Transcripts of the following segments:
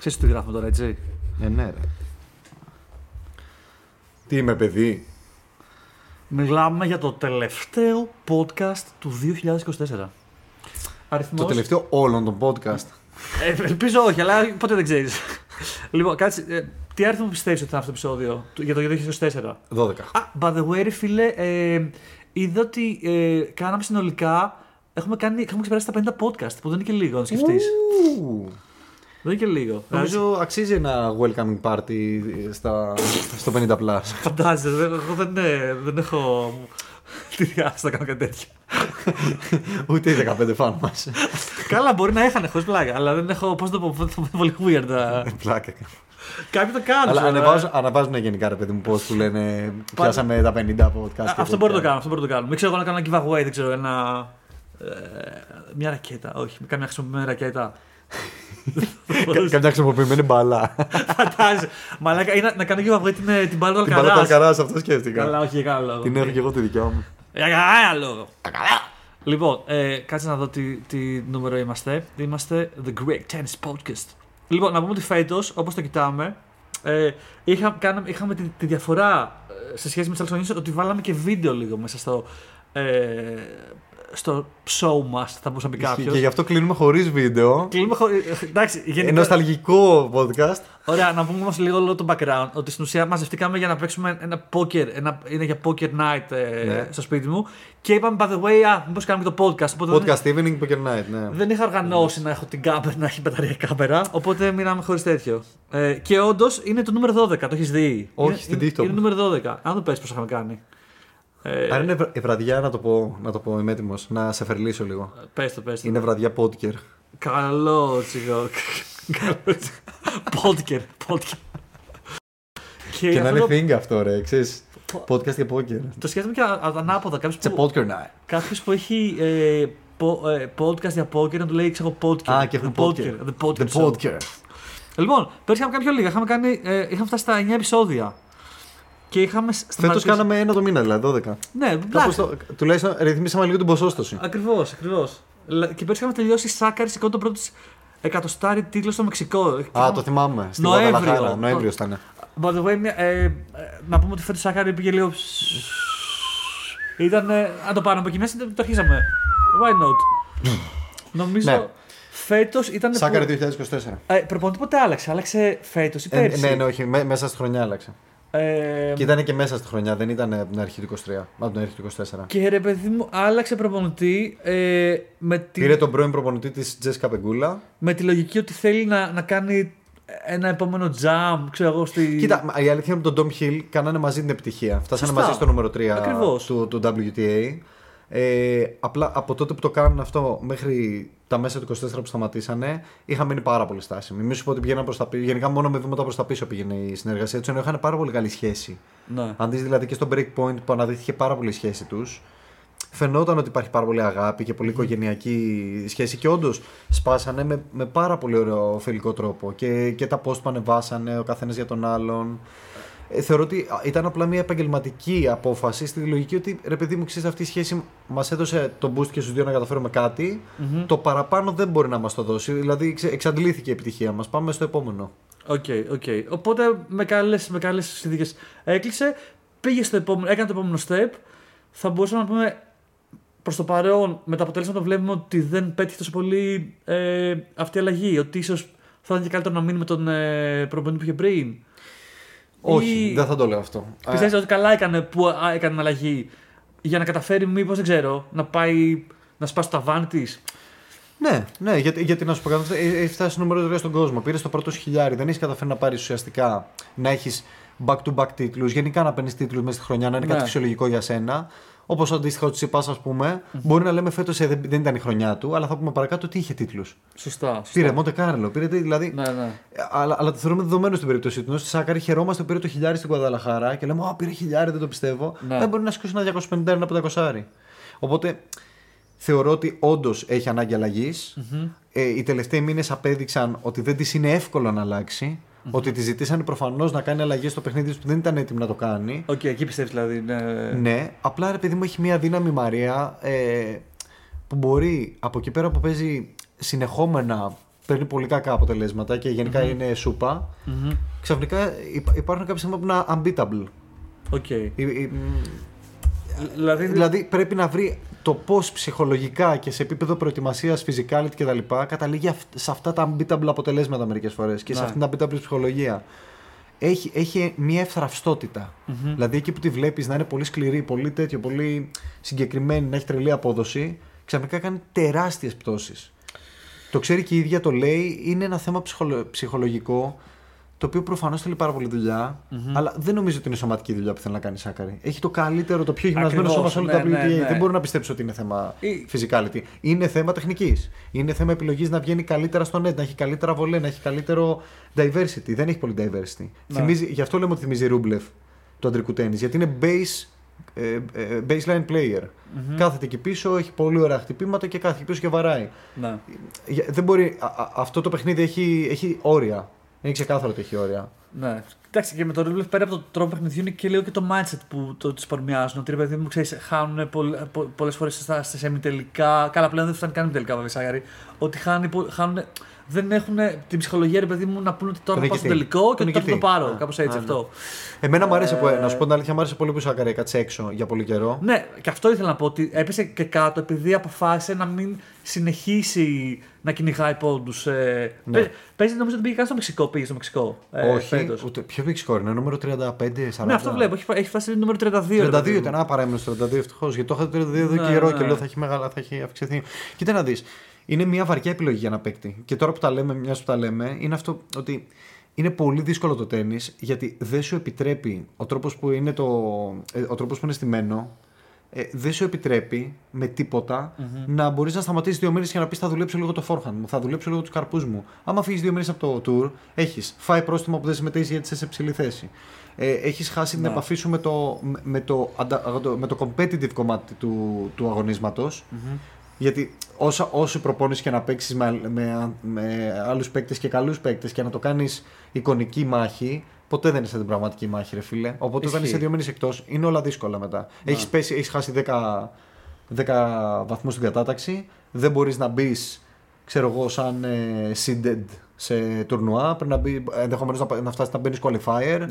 Ξέρεις τι γράφουμε τώρα, έτσι. Ναι, ρε. Τι είμαι, παιδί. Μιλάμε για το τελευταίο podcast του 2024. Αριθμός... Το τελευταίο όλων των podcast. Ελπίζω όχι, αλλά ποτέ δεν ξέρεις. Λοιπόν, κάτσε. Τι αριθμό πιστεύεις ότι θα είναι αυτό το επεισόδιο για το 2024? 12. By the way, ρε φίλε, είδα ότι κάναμε συνολικά. Έχουμε ξεπεράσει τα 50 podcast, που δεν είναι και λίγο να σκεφτείς. Δεν είναι και λίγο. Νομίζω αξίζει ένα welcoming party στο 50 plus. Φαντάζεσαι, εγώ δεν έχω τη διάθεση να κάνω κάτι τέτοιο. Ούτε οι 15 φαν μας. Καλά, μπορεί να είχαν χωρίς πλάκα, αλλά δεν έχω. Πώς το πω, θα είναι πολύ weird. Πλάκα. Κάποιοι το κάνουν. Αλλά αναβάζουν γενικά, ρε παιδί μου, πώς που λένε. Πιάσαμε τα 50 podcast. Αυτό μπορεί να το κάνω. Μην ξέρω εγώ να κάνω ένα giveaway, δεν ξέρω, μια ρακέτα. Όχι, κάμια χρησιμοποιημένη ρακέτα. Καμιά χρησιμοποιημένη μπαλά. Φαντάζεσαι. Μαλάκα, ή να κάνω giveaway την μπάλα του Αλκαράς. Την μπαλά του Αλκαράς, αυτό σκέφτηκα. Καλά, όχι για κανένα λόγο. Την έχω και εγώ τη δικιά μου. Για κανένα λόγο. Λοιπόν, κάτσε να δω τι νούμερο είμαστε. Είμαστε The Great Tennis Podcast. Λοιπόν, να πούμε ότι φέτος, όπως το κοιτάμε, είχαμε τη διαφορά σε σχέση με τις άλλες χρονιές ότι βάλαμε και βίντεο λίγο μέσα στο show μας, θα μπορούσε να πει κάποιος. Και γι' αυτό κλείνουμε χωρίς βίντεο. Εντάξει, γενικά. Νοσταλγικό podcast. Ωραία, να πούμε όμως λίγο το background. Ότι στην ουσία μαζευτήκαμε για να παίξουμε ένα poker. Είναι για poker night στο σπίτι μου. Και είπαμε, by the way, μήπως κάνουμε και το podcast. Podcast evening, poker night, ναι. Δεν είχα οργανώσει να έχω την κάμερα, να έχει μπαταρία κάμερα. Οπότε μείναμε χωρίς τέτοιο. Και όντως είναι το νούμερο 12, το έχεις δει. Όχι, στην TikTok. Είναι νούμερο 12. Αν το πες πώς είχαμε κάνει. Αν είναι βραδιά, να το πω, είμαι έτοιμος να σε φερλίσω λίγο. Πες το. Είναι βραδιά podcast. Καλό τσιγό. Podcast. Και να είναι thing αυτό, ρε, ξέρεις. Podcast και poker. Το σκέφτομαι και ανάποδα. Κάποιος που έχει podcast για poker να του λέει, ξέρω, podcast. Α, και έχουν poker. The podcast. Λοιπόν, πέρσι είχαμε κάνει πιο λίγα. Είχαμε φτάσει στα 9 επεισόδια. Και είχαμε. Φέτος κάναμε ένα το μήνα, δηλαδή 12. Ναι, τουλάχιστον ρυθμίσαμε λίγο την ποσόστοση. Ακριβώς. Και πέρσι είχαμε τελειώσει Σάκαρη, σηκώνει το πρώτο εκατοστάρι τίτλο στο Μεξικό. Α, το θυμάμαι. Στην Γουαδαλαχάρα. Νοέμβριος ήταν. By the way, να πούμε ότι φέτος Σάκαρη πήγε λίγο. Ήταν. Αν το πάρουμε από εκεί μέσα, το αρχίσαμε. Why not? Νομίζω. Φέτος ήταν. Σάκαρη 2024. Προπονητή ποτέ άλλαξε. Άλλαξε φέτος ή πέρσι. Ναι, όχι. Μέσα στη χρονιά άλλαξε. Και ήταν και μέσα στη χρονιά, δεν ήταν από την αρχή του 23, από την αρχή του 24. Και ρε παιδί μου, άλλαξε προπονητή. Πήρε τον πρώην προπονητή της Τζέσικα Πεγκούλα. Με τη λογική ότι θέλει να κάνει ένα επόμενο jump, ξέρω εγώ. Κοίτα, η αλήθεια είναι ότι τον Dom Hill κάνανε μαζί την επιτυχία. Φτάσανε μαζί στο νούμερο 3 του WTA. Απλά από τότε που το κάνουν αυτό μέχρι τα μέσα του 24 που σταματήσανε, είχα μείνει πάρα πολύ στάσιμοι. Μην σου πω ότι πηγαίναν προς τα πίσω. Γενικά, μόνο με βήματα προς τα πίσω πήγαινε η συνεργασία του, ενώ είχαν πάρα πολύ καλή σχέση. Ναι. Αν δεις δηλαδή και στο Breakpoint που αναδείχθηκε πάρα πολύ η σχέση τους, φαινόταν ότι υπάρχει πάρα πολύ αγάπη και πολύ οικογενειακή σχέση. Και όντως σπάσανε με πάρα πολύ ωραίο φιλικό τρόπο. Και τα post που ανεβάσανε ο καθένας για τον άλλον. Θεωρώ ότι ήταν απλά μια επαγγελματική απόφαση στη λογική ότι ρε παιδί μου, ξέρεις, αυτή η σχέση μας έδωσε τον boost και στους δύο να καταφέρουμε κάτι. Το παραπάνω δεν μπορεί να μας το δώσει. Δηλαδή εξαντλήθηκε η επιτυχία μας. Πάμε στο επόμενο. Οκ. Οπότε με καλές συνθήκες έκλεισε. Πήγε στο επόμενο, έκανε το επόμενο step. Θα μπορούσαμε να πούμε προς το παρόν με τα αποτέλεσματα βλέπουμε ότι δεν πέτυχε τόσο πολύ αυτή η αλλαγή. Ότι ίσως θα ήταν και καλύτερο να μείνει με τον προπονητή που είχε πριν. Όχι, δεν θα το λέω αυτό. Πιστεύεις ότι καλά έκανε που έκανε αλλαγή για να καταφέρει, μήπως δεν ξέρω, να πάει να σπάσει το ταβάνι της? Ναι, γιατί να σου πω κάτι, έχει φτάσει νούμερο 3 στον κόσμο. Πήρε το πρώτο χιλιάρι, δεν έχει καταφέρει να πάρει ουσιαστικά να έχει back-to-back τίτλους, γενικά να παίρνει τίτλους μέσα στη χρονιά, να είναι κάτι φυσιολογικό για σένα. Όπως αντίστοιχα ο Τσιπάς, ας πούμε, μπορεί να λέμε φέτος δεν ήταν η χρονιά του, αλλά θα πούμε παρακάτω ότι είχε τίτλους. Σωστά. Πήρε Μοντε Κάρλο, πήρε δηλαδή. Ναι. Αλλά το θεωρούμε δεδομένο στην περίπτωσή του. Στη Σάκαρη χαιρόμαστε που πήρε το χιλιάρι στην Γουαδαλαχάρα και λέμε πήρε χιλιάρι, δεν το πιστεύω. Δεν μπορεί να σηκώσει ένα 250 ένα 500. Οπότε θεωρώ ότι όντως έχει ανάγκη αλλαγής. Οι τελευταίοι μήνες απέδειξαν ότι δεν της είναι εύκολο να αλλάξει. Ότι τη ζητήσανε προφανώς να κάνει αλλαγές στο παιχνίδι της που δεν ήταν έτοιμη να το κάνει. Εκεί πιστεύεις δηλαδή. Ναι, απλά ρε παιδί μου έχει μια δύναμη Μαρία που μπορεί από εκεί πέρα που παίζει συνεχόμενα παίρνει πολύ κακά αποτελέσματα και γενικά είναι σούπα. Ξαφνικά υπάρχουν κάποια στιγμή που είναι unbeatable. Okay. Δηλαδή πρέπει να βρει το πώς ψυχολογικά και σε επίπεδο προετοιμασίας, physicality κτλ. Καταλήγει σε αυτά τα unbeatable αποτελέσματα μερικές φορές και σε αυτήν την unbeatable ψυχολογία. Έχει μια ευθραυστότητα. Δηλαδή εκεί που τη βλέπεις να είναι πολύ σκληρή, πολύ τέτοιο, πολύ συγκεκριμένη, να έχει τρελή απόδοση, ξαφνικά κάνει τεράστιες πτώσεις. Το ξέρει και η ίδια, το λέει, είναι ένα θέμα ψυχολογικό, το οποίο προφανώς θέλει πάρα πολύ δουλειά, αλλά δεν νομίζω ότι είναι σωματική δουλειά που θέλει να κάνει Σάκαρη. Έχει το καλύτερο, το πιο γυμνασμένο σώμα σε όλο το WTA. Ναι. Δεν μπορώ να πιστέψω ότι είναι θέμα physicality. Είναι θέμα τεχνικής. Είναι θέμα επιλογής να βγαίνει καλύτερα στο net, να έχει καλύτερα βολέ, να έχει καλύτερο diversity. Δεν έχει πολύ diversity. Γι' αυτό λέμε ότι θυμίζει Ρούμπλεφ του αντρικού τέννις, γιατί είναι baseline player. Κάθεται εκεί πίσω, έχει πολύ ωραία χτυπήματα και κάθεται εκεί πίσω και βαράει. Ναι. Δεν μπορεί, αυτό το παιχνίδι έχει όρια. Είναι ξεκάθαρο ότι έχει όρια. Ναι. Εντάξει, και με τον Ρούμπλεφ πέρα από τον τρόπο παιχνιδιού είναι και λίγο και το mindset που τους παρομοιάζουν. Ότι ρε παιδί μου, ξέρεις, χάνουν πολλές φορές στα σεμιτελικά. Καλά, πλέον δεν φτάνει καν τελικά, βέβαια, Σάκαρη. Ότι χάνουν. Δεν έχουν την ψυχολογία, ρε παιδί μου, να πούνε ότι τώρα θα πάω στο τελικό και ότι τώρα θα το πάρω. Κάπως έτσι αυτό. Εμένα μου άρεσε, να σου πω την αλήθεια, μου άρεσε πολύ που η Σάκαρη έκατσε έξω για πολύ καιρό. Ναι, και αυτό ήθελα να πω, ότι έπεσε και κάτω επειδή αποφάσισε να μην συνεχίσει να κυνηγάει πόντους. Ναι. Παίζει, νομίζω ότι πήγε καν στο Μεξικό. Όχι, ούτε, ποιο Μεξικό είναι, νούμερο 35-40. Ναι, αυτό βλέπω, έχει φτάσει νούμερο 32. 32 ήταν, παρέμεινε στο 32 ευτυχώς, γιατί το είχα 32 εδώ καιρό και λέω θα έχει αυξηθεί. Κοίτα να δεις. Είναι μια βαριά επιλογή για ένα παίκτη. Και τώρα που τα λέμε, μιας που τα λέμε, είναι αυτό ότι είναι πολύ δύσκολο το τένις, γιατί δεν σου επιτρέπει ο τρόπος που είναι, ο τρόπος που είναι στημένο, δεν σου επιτρέπει με τίποτα να μπορείς να σταματήσεις 2 μήνες και να πεις θα δουλέψω λίγο το forehand μου, θα δουλέψω λίγο τους καρπούς μου. Άμα φύγεις 2 μήνες από το tour, έχεις φάει πρόστιμο που δεν συμμετέχεις γιατί είσαι σε ψηλή θέση. Έχεις χάσει την επαφή σου με το competitive κομμάτι του αγωνίσματος. Γιατί όσο προπόνηση και να παίξεις με άλλους παίκτες και καλούς παίκτες και να το κάνεις εικονική μάχη, ποτέ δεν είναι σαν την πραγματική μάχη, ρε φίλε. Οπότε όταν είσαι 2 μήνες εκτός, είναι όλα δύσκολα μετά. Έχεις χάσει 10 βαθμούς στην κατάταξη, δεν μπορείς να μπεις, ξέρω εγώ, σαν seeded σε τουρνουά, πρέπει να μπει, ενδεχομένως να φτάσεις να μπαίνεις qualifier.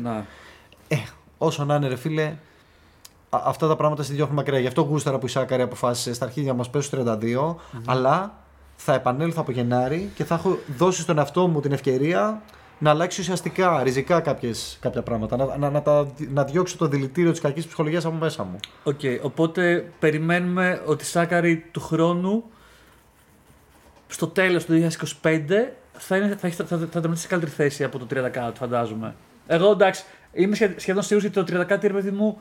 Όσο να είναι, ρε φίλε. Αυτά τα πράγματα στη διώχνουν μακριά. Γι' αυτό γούσταρα που η Σάκαρη αποφάσισε στα αρχίδια μας πέσω 32, αλλά θα επανέλθω από Γενάρη και θα έχω δώσει στον εαυτό μου την ευκαιρία να αλλάξει ουσιαστικά, ριζικά κάποια πράγματα. Να διώξω το δηλητήριο της κακής ψυχολογίας από μέσα μου. Οπότε περιμένουμε ότι η Σάκαρη του χρόνου, στο τέλος του 2025, θα τερματίσει σε καλύτερη θέση από το 30 κάτω, φαντάζομαι. Εγώ εντάξει, είμαι σχεδόν σίγουρος ότι το 30 κάτω, ρε παιδί μου,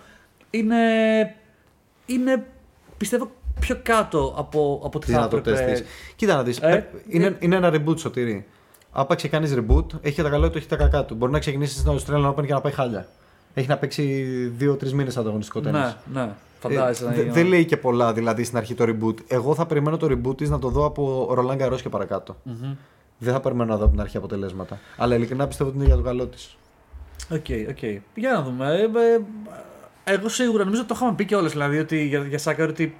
είναι πιστεύω πιο κάτω από τι θα έπρεπε. Κοίτα να δεις, είναι ένα reboot, Σωτήρη. Άπαξ και κάνεις reboot, έχει και τα καλά του, έχει τα κακά του. Μπορεί να ξεκινήσει στην Australian Open και να πάει χάλια. Έχει να παίξει 2-3 μήνες ανταγωνιστικό τέννις. Ναι, φαντάζεσαι. Δεν λέει και πολλά δηλαδή στην αρχή το reboot. Εγώ θα περιμένω το reboot της να το δω από Roland Garros και παρακάτω. Δεν θα περιμένω να δω από την αρχή αποτελέσματα. Αλλά ειλικρινά πιστεύω ότι είναι για το καλό της. Οκ. Για να δούμε. Εγώ σίγουρα νομίζω ότι το είχαμε πει κιόλας, δηλαδή ότι για Σάκαρη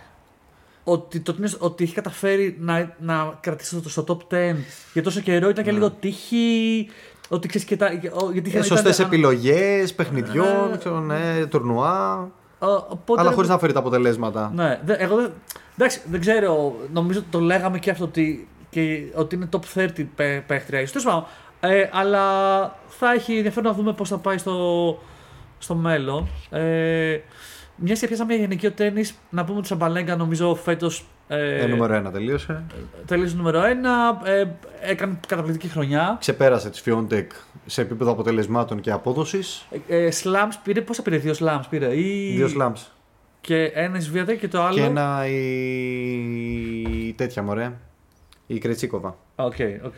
ότι έχει καταφέρει να κρατήσει στο top 10 για τόσο καιρό ήταν και λίγο τύχη. Ότι ξέρεις και σωστές επιλογές παιχνιδιών, τουρνουά. Αλλά χωρίς να φέρει τα αποτελέσματα. Ναι, εντάξει, δεν ξέρω. Νομίζω ότι το λέγαμε και αυτό ότι είναι top 30 παίχτρια. Αλλά θα έχει ενδιαφέρον να δούμε πώς θα πάει στο μέλλον. Μια και πιάσαμε για γυναικείο τένις, να πούμε ότι η Σαμπαλέγκα νομίζω φέτος. Νούμερο 1 τελείωσε. Τελείωσε νούμερο 1. Έκανε καταπληκτική χρονιά. Ξεπέρασε τη Fiontek σε επίπεδο αποτελεσμάτων και απόδοσης. Slams πήρε, πόσα πήρε, 2 slams πήρε. 2 slams. Και ένα η Σβιατέκ και το άλλο. Και ένα η τέτοια μωρέ. Η Κρετσίκοβα. Οκ.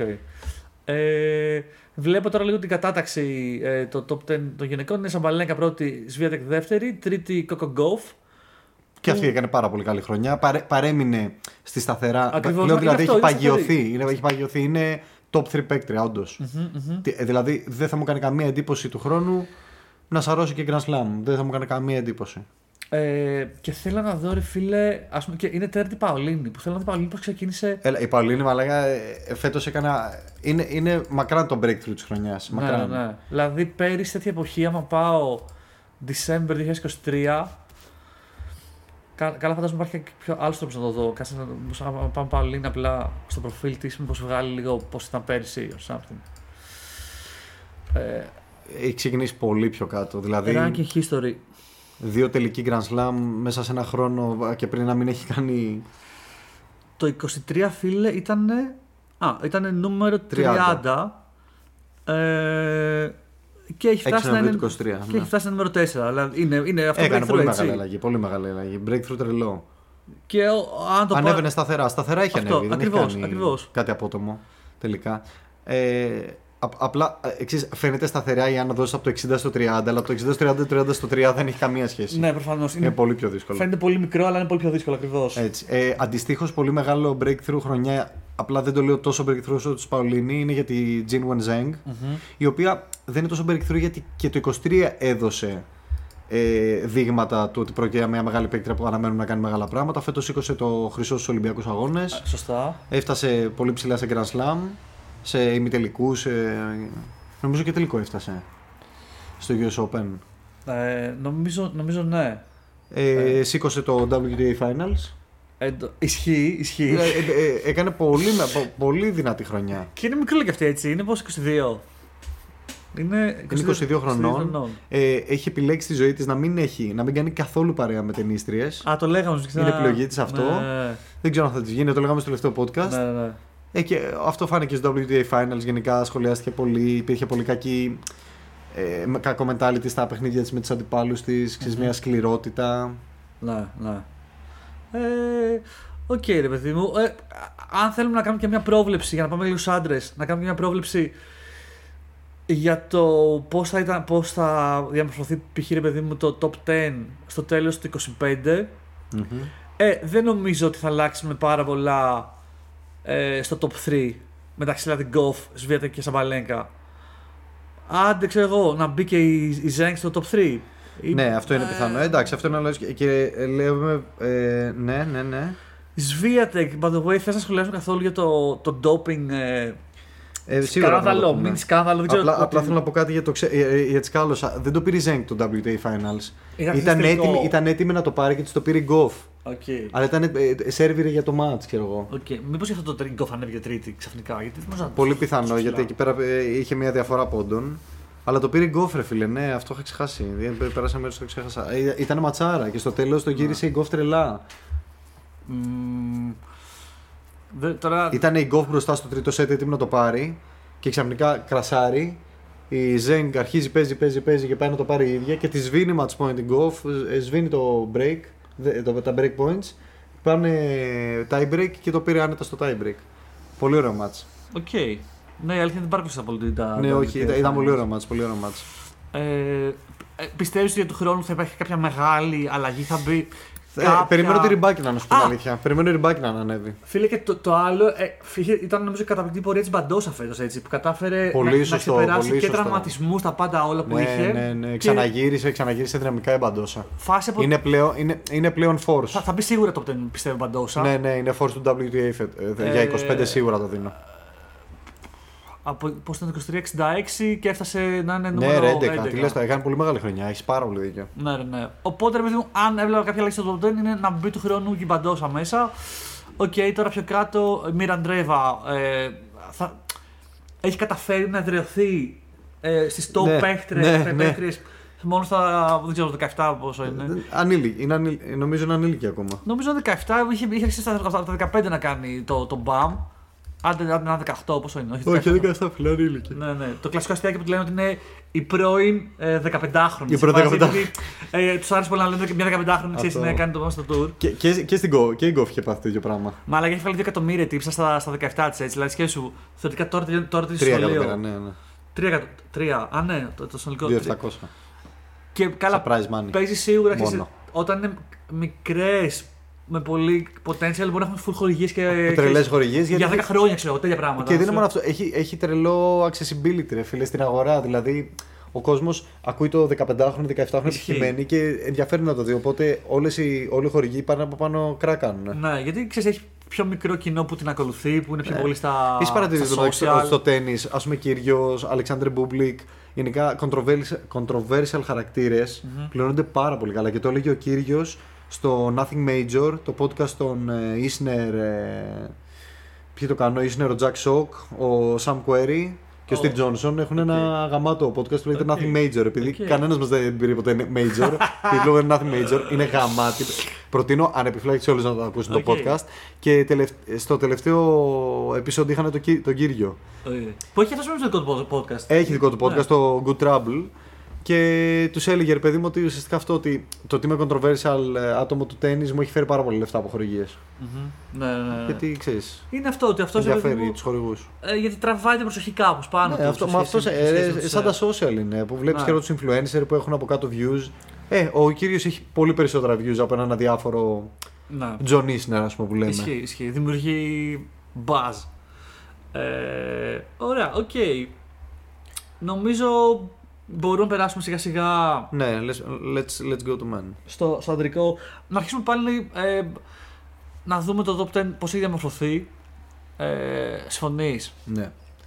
Βλέπω τώρα λίγο την κατάταξη. Το top 10 των γυναικών είναι Σαμπαλένκα πρώτη, Σβιατέκ δεύτερη, τρίτη Κόκο Γκόφ. Και αυτή έκανε πάρα πολύ καλή χρονιά. Παρέμεινε στη σταθερά. Ακριβώς, λέω δηλαδή αυτό, έχει παγιωθεί. Είναι top 3 παίκτρια, όντως. Δηλαδή δεν θα μου κάνει καμία εντύπωση του χρόνου να σαρώσει και Grand Slam. Δεν θα μου κάνει καμία εντύπωση. Και θέλω να δω, ρε φίλε, ας πούμε, και είναι τέταρτη Παολίνη. Που θέλω να δω Παολίνη πώς ξεκίνησε. Η Παολίνη, μαλάκα, φέτος έκανα. Είναι μακράν το breakthrough της χρονιάς. Μακράν. Ναι. Δηλαδή πέρυσι τέτοια εποχή, άμα πάω December 2023. Καλά, φαντάζομαι υπάρχει και πιο άλλο τρόπο να το δω. Κάτσε να πάμε Παολίνη απλά στο προφίλ της, μήπως βγάλει λίγο πώς ήταν πέρυσι or something. Έχει ξεκινήσει πολύ πιο κάτω. Δηλαδή. Ranking history. 2 τελικοί Grand Slam μέσα σε ένα χρόνο και πριν να μην έχει κάνει. Το 23, φίλε, ήτανε νούμερο 30. Και έχει φτάσει να είναι. 23, ναι. Και έχει φτάσει να είναι νούμερο 4. Δηλαδή είναι αυτό. Έκανε πολύ μεγάλη αλλαγή. Πολύ μεγάλη αλλαγή. Breakthrough τρελό. Και αν το ανέβαινε σταθερά. Σταθερά έχει ανέβει. Ακριβώς. Κάτι απότομο τελικά. Απλά φαίνεται σταθερά η άνοδος από το 60 στο 30, αλλά από το 60 στο 30, 30 στο 3 δεν έχει καμία σχέση. Ναι, προφανώς. Είναι πολύ πιο δύσκολο. Φαίνεται πολύ μικρό, αλλά είναι πολύ πιο δύσκολο ακριβώς. Αντιστοίχως, πολύ μεγάλο breakthrough χρονιά, απλά δεν το λέω τόσο breakthrough όσο του Παολίνη, είναι για τη Jin Wenzheng, η οποία δεν είναι τόσο breakthrough γιατί και το 23 έδωσε δείγματα του ότι πρόκειται για μια μεγάλη παίκτρια που αναμένουν να κάνει μεγάλα πράγματα. Φέτος σήκωσε το χρυσό στους Ολυμπιακούς Αγώνες. Σωστά. Έφτασε πολύ ψηλά σε Grand Slam. Σε ημιτελικούς, νομίζω και τελικό έφτασε στο US Open. Νομίζω ναι. Σήκωσε το WTA Finals. Ισχύει. Έκανε πολύ δυνατή χρονιά. Και είναι μικρό και αυτή, έτσι. Είναι πώς 22. Είναι 22 χρονών. Έχει επιλέξει τη ζωή της να μην κάνει καθόλου παρέα με ταινίστριες. Το λέγαμε. Είναι επιλογή της αυτό. Ναι. Δεν ξέρω αν θα της γίνει, το λέγαμε στο τελευταίο podcast. Ναι. Και αυτό φάνηκε στο WTA Finals, γενικά σχολιάστηκε πολύ, υπήρχε πολύ κακό mentality στα παιχνίδια της με τους αντιπάλους της, μια σκληρότητα. Ναι. Οκ, ρε παιδί μου. Αν θέλουμε να κάνουμε και μια πρόβλεψη, για να πάμε λίγο στους άντρες, να κάνουμε και μια πρόβλεψη για το πώς θα διαμορφωθεί π.χ. ρε παιδί μου το top 10 στο τέλος του 25. Δεν νομίζω ότι θα αλλάξουμε πάρα πολλά στο top 3 μεταξύ δηλαδή Γκοφ, Σβιάτεκ και Σαμπαλένκα. Άντε ξέρω εγώ να μπει και η Ζέγκ στο top 3. Ναι, αυτό είναι πιθανό. Εντάξει, αυτό είναι λογικό. Και λέμε. Ναι. Σβιάτεκ, by the way, θες να σχολιάσουμε καθόλου για το doping. Σκάνδαλο, μην σκάνδαλο. Απλά θέλω να πω κάτι για τη σκάλωσα. Δεν το πήρε η Ζέγκ το WTA Finals. Ήταν έτοιμη να το πάρει και της το πήρε η Γκοφ. Okay. Αλλά ήταν σερβιρε για το match, ξέρω εγώ. Μήπως γι' αυτό το Γκοφ ανέβηκε τρίτη ξαφνικά. Πολύ πιθανό, γιατί εκεί πέρα είχε μια διαφορά πόντων. Αλλά το πήρε η Γκοφ, ρε φίλε. Ναι, αυτό είχα ξεχάσει. Πέρασα μέρος, το ξέχασα. Ήταν ματσάρα και στο τέλος το γύρισε η Γκοφ τρελά. Ήταν η Γκοφ μπροστά στο τρίτο σετ έτοιμη να το πάρει και ξαφνικά κρασάρει. Η Ζέγκ αρχίζει, παίζει και πάει να το πάρει η ίδια και τη σβήνει match point η Γκοφ, σβήνει το break, τα break points. Πάνε tie break και το πήρε άνετα στο tie break. Πολύ ωραίο match. Οκ. Ναι, η αλήθεια δεν παρακολουθήσα πολύ τα. Ναι, όχι, ήταν πολύ ωραίο match. Πιστεύεις ότι για του χρόνου θα υπάρχει κάποια μεγάλη αλλαγή, θα μπει. Περιμένω τη Ριμπάκη να σου πω την αλήθεια. Περιμένω η Ριμπάκη να ανέβει. Φίλε, και το άλλο ήταν νομίζω η καταπληκτική πορεία τη Μπαντόσα φέτος, έτσι, που κατάφερε να ξεπεράσει και τραυματισμούς, τα πάντα όλα που είχε. Ναι. Ξαναγύρισε δυναμικά η Μπαντόσα. Από... Είναι πλέον force. Θα μπει σίγουρα το 10, πιστεύω, Μπαντόσα. Ναι, είναι force του WTA. Για 25 σίγουρα το δίνω. Από πώς ήταν το 23-66 και έφτασε να είναι νούμερο 11. Τι λες, έκανε πολύ μεγάλη χρονιά, έχεις πάρα πολύ δίκιο. Ναι. Οπότε, ρε παιδί μου, αν έβλεπα κάποια αλλαγή στο top 10 είναι να μπει του χρόνου και η Μπαντόσα μέσα. Τώρα πιο κάτω, η Μίρα Αντρέβα έχει καταφέρει να εδραιωθεί στις top παίχτριες. Μόνο στα, δεν ξέρω, 17 πόσο είναι. Νομίζω είναι ανήλικη ακόμα. Νομίζω 17, είχε αρχίσει στα 15 να κάνει το BAM. Άντε να 18, πόσο είναι. Όχι, 17 φίλε, ανήλικη. Ναι. Το κλασικό αστιάκι που του λένε ότι είναι η πρώην 15χρονη. Η πρώην 15χρονη. Του άρεσε πολύ να λένε ότι μια 15χρονη ξέρει να κάνει το πάνω στο tour. Και η Γκοφ είχε πάθει το ίδιο πράγμα. Μα αλλά έχει βγάλει 2 εκατομμύρια τύψα στα 17 τη έτσι. Δηλαδή σκέφτεσου, θεωρητικά τώρα τι σχολείο. 3, ναι, το συνολικό. 2.700. Και καλά, παίζει σίγουρα όταν είναι μικρέ. Με πολύ potential μπορεί να έχουμε full χορηγίες και. Τρελές χορηγίες. Για 10 χρόνια ξέρω τέτοια πράγματα. Και δεν είναι μόνο αυτό. Έχει τρελό accessibility, ρε φίλε, στην αγορά. Δηλαδή, ο κόσμος ακούει το 15χρονο, 17χρονο επιτυχημένη και ενδιαφέρει να το δει. Οπότε όλοι οι χορηγοί πάνε από πάνω κράκανουν. Ναι, γιατί ξέρεις, έχει πιο μικρό κοινό που την ακολουθεί, που είναι πιο πολύ στα. Έχεις παρατηρήσει στο τένις, ας πούμε Κύριος, Αλεξάνδρ Μπούμπλικ, γενικά controversial χαρακτήρες πληρώνονται πάρα πολύ καλά. Και το έλεγε ο Κύριος στο Nothing Major, το podcast των Isner. Ποιοι το κάνουν, ο Isner, ο Jack Sock, ο Sam Querrey και ο Steve Johnson έχουν ένα γαμάτο podcast που λέγεται Nothing Major. Επειδή κανένας μας δεν πήρε ποτέ Major, το λόγο είναι Nothing Major, είναι γαμάτι. Προτείνω ανεπιφύλακτα σε όλους να το ακούσουν το podcast. Και στο τελευταίο επεισόδιο είχαν τον Κύριο. Που έχει αυτό το δικό του podcast. Έχει δικό του podcast, το Good Trouble. Και τους έλεγε, ρε παιδί μου, ότι ουσιαστικά αυτό ότι το ότι είμαι controversial άτομο του τέννις μου έχει φέρει πάρα πολύ λεφτά από χορηγίες. Ναι. Γιατί ξέρεις. Είναι αυτό ότι αυτός ενδιαφέρει τους χορηγούς. Γιατί τραβάει την προσοχή κάπως πάνω. Ναι, σαν τα social είναι που βλέπεις και τους influencer που έχουν από κάτω views. Ο Κύριος έχει πολύ περισσότερα views από έναν αδιάφορο John Isner, ας πούμε, που λέμε. Ισχύει. Δημιουργεί buzz. Ωραία, οκ. Νομίζω μπορούμε να περάσουμε σιγά σιγά. Ναι, let's go to man. Στο αντρικό. Να αρχίσουμε πάλι να δούμε το top 10 πώς έχει διαμορφωθεί. Συμφωνείς? Ναι.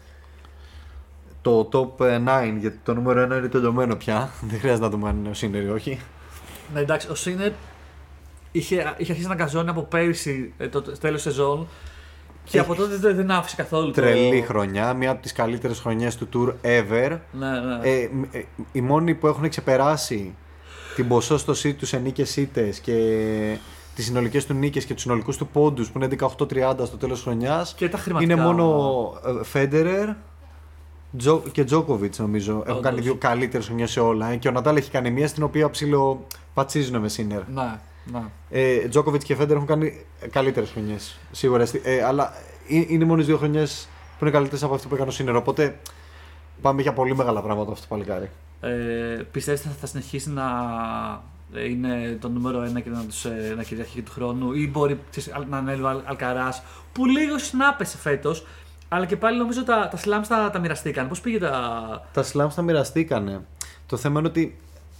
Το top 9, γιατί το νούμερο 1 είναι τελειωμένο πια. Δεν χρειάζεται να δούμε αν είναι ο Σίνερ ή όχι. Ναι, εντάξει, ο Σίνερ είχε αρχίσει να καζώνει από πέρυσι το τέλος σεζόν. Και από τότε δεν άφησε καθόλου. Τρελή χρονιά, μία από τις καλύτερες χρονιές του Tour ever. Ναι. Οι μόνοι που έχουν ξεπεράσει την ποσόστοσή του σε νίκες ήττες και τις συνολικές του νίκες και τους συνολικούς του πόντους που είναι 18-30 στο τέλος χρονιάς και τα χρηματικά, είναι μόνο Φέντερερ και Τζόκοβιτς, νομίζω. Έχουν κάνει δύο καλύτερες χρονιές σε όλα. Και ο Ναντάλ έχει κάνει μία στην οποία πατσίζουν με Σίνερ. Ναι. Τζόκοβιτς και Φέντερ έχουν κάνει καλύτερες χρονιές. Σίγουρα. Αλλά είναι μόνο οι δύο χρονιές που είναι καλύτερες από αυτό που έκανε ο Σίνερ. Οπότε πάμε για πολύ μεγάλα πράγματα αυτό το παλικάρι. Πιστεύεις ότι θα συνεχίσει να είναι το νούμερο 1 και να κυριαρχεί του χρόνου, ή μπορεί να ανέλθει ο Αλκαράς που λίγο συνάπεσε φέτος, αλλά και πάλι νομίζω τα slams τα μοιραστήκαν. Πώς πήγε τα slams τα μοιραστήκανε. Το θέμα είναι ότι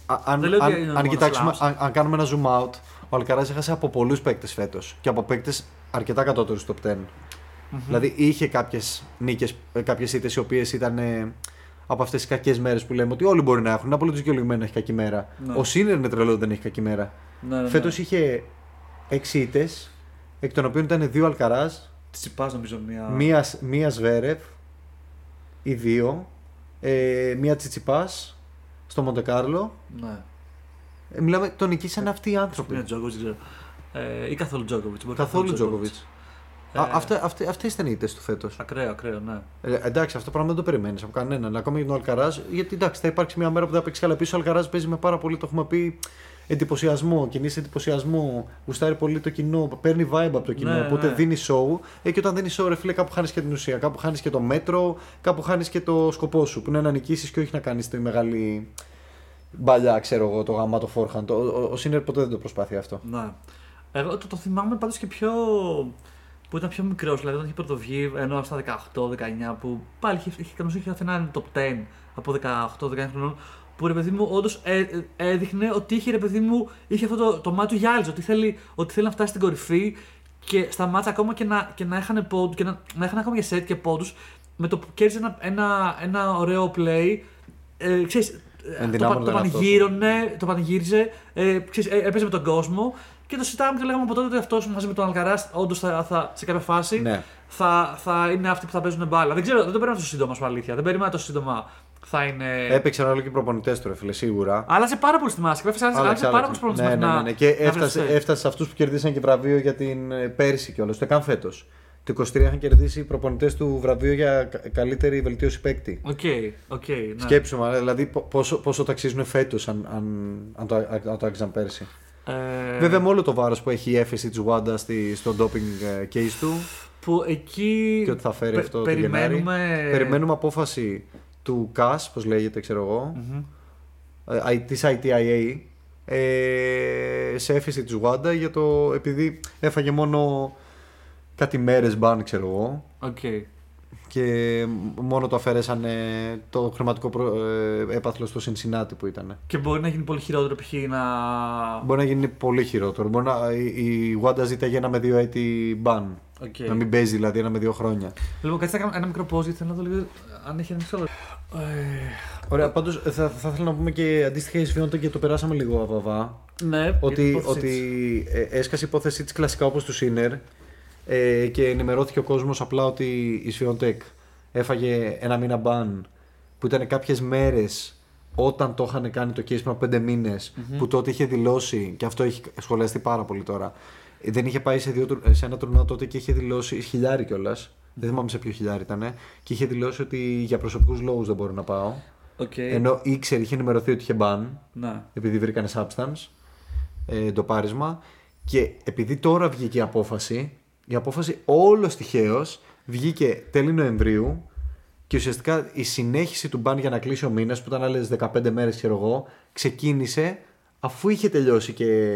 αν κοιτάξουμε, αν κάνουμε ένα zoom out, ο Αλκαράς έχασε από πολλούς παίκτες φέτος και από παίκτες αρκετά κατώτερους στο top 10. Δηλαδή είχε κάποιες νίκες, κάποιες ήττες οι οποίες ήταν από αυτές τις κακές μέρες που λέμε ότι όλοι μπορεί να έχουν. Είναι πολύ δικαιολογημένο να έχει κακή μέρα. Ο Σίνερ είναι τρελό, δεν έχει κακή μέρα. Φέτος είχε 6 ήττες, εκ των οποίων ήταν 2 Αλκαράς, Τσιτσιπάς νομίζω μία Σβέρεφ ή 2, μία Τσιτσιπάς στο Μοντεκάρλο. Ναι. Μιλάμε, τον νικήσαν αυτοί οι άνθρωποι. Είναι Τζόκοβιτς, δεν ξέρω. Ή καθόλου Τζόκοβιτς. Καθόλου Τζόκοβιτς. Αυτές ήταν οι ήττες του φέτος. Ακραίο, ναι. Εντάξει, αυτό πράγμα δεν το περιμένεις από κανέναν. Αλλά ακόμα για τον Αλκαράζ, γιατί εντάξει, θα υπάρξει μια μέρα που θα παίξει καλά πίσω. Ο Αλκαράζ παίζει με πάρα πολύ, το έχουμε πει, εντυπωσιασμό, κινήσει εντυπωσιασμό. Γουστάρει πολύ το κοινό, παίρνει vibe από το κοινό. Οπότε δίνει show. Και όταν δίνει show, ρε φίλε, κάπου χάνει και την ουσία. Κάπου χάνει και το μέτρο, κάπου χάνει και το σκοπό σου. Που είναι να νικήσει και όχι να κάνει τη μεγάλη μπαλιά, ξέρω εγώ, το γαμάτο forehand. Ο Σίνερ ποτέ δεν το προσπάθει αυτό. Ναι. Εγώ το θυμάμαι πάντως και πιο. Που ήταν πιο μικρός, δηλαδή όταν είχε πρωτοβγεί, ενώ στα 18-19, που πάλι είχε ένα top 10 από 18-19 χρονών, που ρε παιδί μου όντως έδειχνε ότι είχε, ρε παιδί μου, είχε αυτό το μάτι του γυάλιζε, ότι θέλει να φτάσει στην κορυφή και στα μάτσα ακόμα και να είχαν πόντους, και να είχαν ακόμα και σετ και πόντους, με το που κέρδιζε ένα ωραίο play, ξέρεις, το πανηγύριζε, έπαιζε με τον κόσμο. Και το συζητάμε και λέγαμε από τότε ότι αυτός μαζί με τον Αλκαράς όντως σε κάποια φάση θα είναι αυτοί που θα παίζουν μπάλα. Δεν ξέρω, δεν το περίμενα τόσο σύντομα, σου αλήθεια. Δεν περίμενα τόσο σύντομα θα είναι. Έπαιξαν όλοι και οι προπονητές του, ρε φίλε, σίγουρα. Άλλαζε πάρα πολύ στη μάσκα. Άλλαζε πάρα πολύ προπονητές. Ναι. Και έφτασε σε αυτούς που κερδίσαν και βραβείο για την πέρυσι κιόλας, το καν φέτος. Το 23 είχαν κερδίσει οι προπονητές του βραβείο για καλύτερη βελτίωση παίκτη. Οκ. Σκέψου, δηλαδή πόσο ταξίζουν φέτος αν το άξιζαν πέρσι. Βέβαια με όλο το βάρος που έχει η έφεση της Wanda στο doping case του, που εκεί και ότι θα φέρει αυτό το Γενάρη. Περιμένουμε απόφαση του CAS, πώς λέγεται, ξέρω εγώ, της ITIA, σε έφεση της Wanda για επειδή έφαγε μόνο κάτι μέρες μπαν, ξέρω εγώ. και μόνο το αφαιρέσανε το χρηματικό έπαθλο στο Cincinnati που ήταν. Και μπορεί να γίνει πολύ χειρότερο π.χ. να. Μπορεί να γίνει πολύ χειρότερο. Μπορεί η Wanda ζήταγε 1 με 2 έτη μπαν. Okay. Να μην παίζει δηλαδή 1 με 2 χρόνια. Λοιπόν, κάτσε να κάνω ένα μικρό pause γιατί θέλω να δω λίγο αν έχει ανοίξει όλο. Ωραία, πάντως θα ήθελα να πούμε και αντίστοιχα εις Φιόντα και το περάσαμε λίγο αβαβά. Ναι, ότι έσκασε η υπόθεσή της κλασικά όπως του Σίνερ και ενημερώθηκε ο κόσμος απλά ότι η Σφιόντεκ έφαγε 1 μήνα μπαν που ήταν κάποιες μέρες όταν το είχαν κάνει το case πριν από 5 μήνες που τότε είχε δηλώσει, και αυτό έχει σχολιαστεί πάρα πολύ τώρα, δεν είχε πάει σε ένα τουρνουά τότε και είχε δηλώσει, χιλιάρι κιόλας, δεν θυμάμαι σε ποιο χιλιάρι ήταν, και είχε δηλώσει ότι για προσωπικούς λόγους δεν μπορώ να πάω. Okay. Ενώ ήξερε, είχε ενημερωθεί ότι είχε μπαν, επειδή βρήκανε substance, ντοπάρισμα, και επειδή τώρα βγήκε η απόφαση όλος τυχαίως βγήκε τέλη Νοεμβρίου και ουσιαστικά η συνέχιση του μπαν για να κλείσει ο μήνας, που ήταν άλλες 15 μέρες ξέρω εγώ, ξεκίνησε αφού είχε τελειώσει και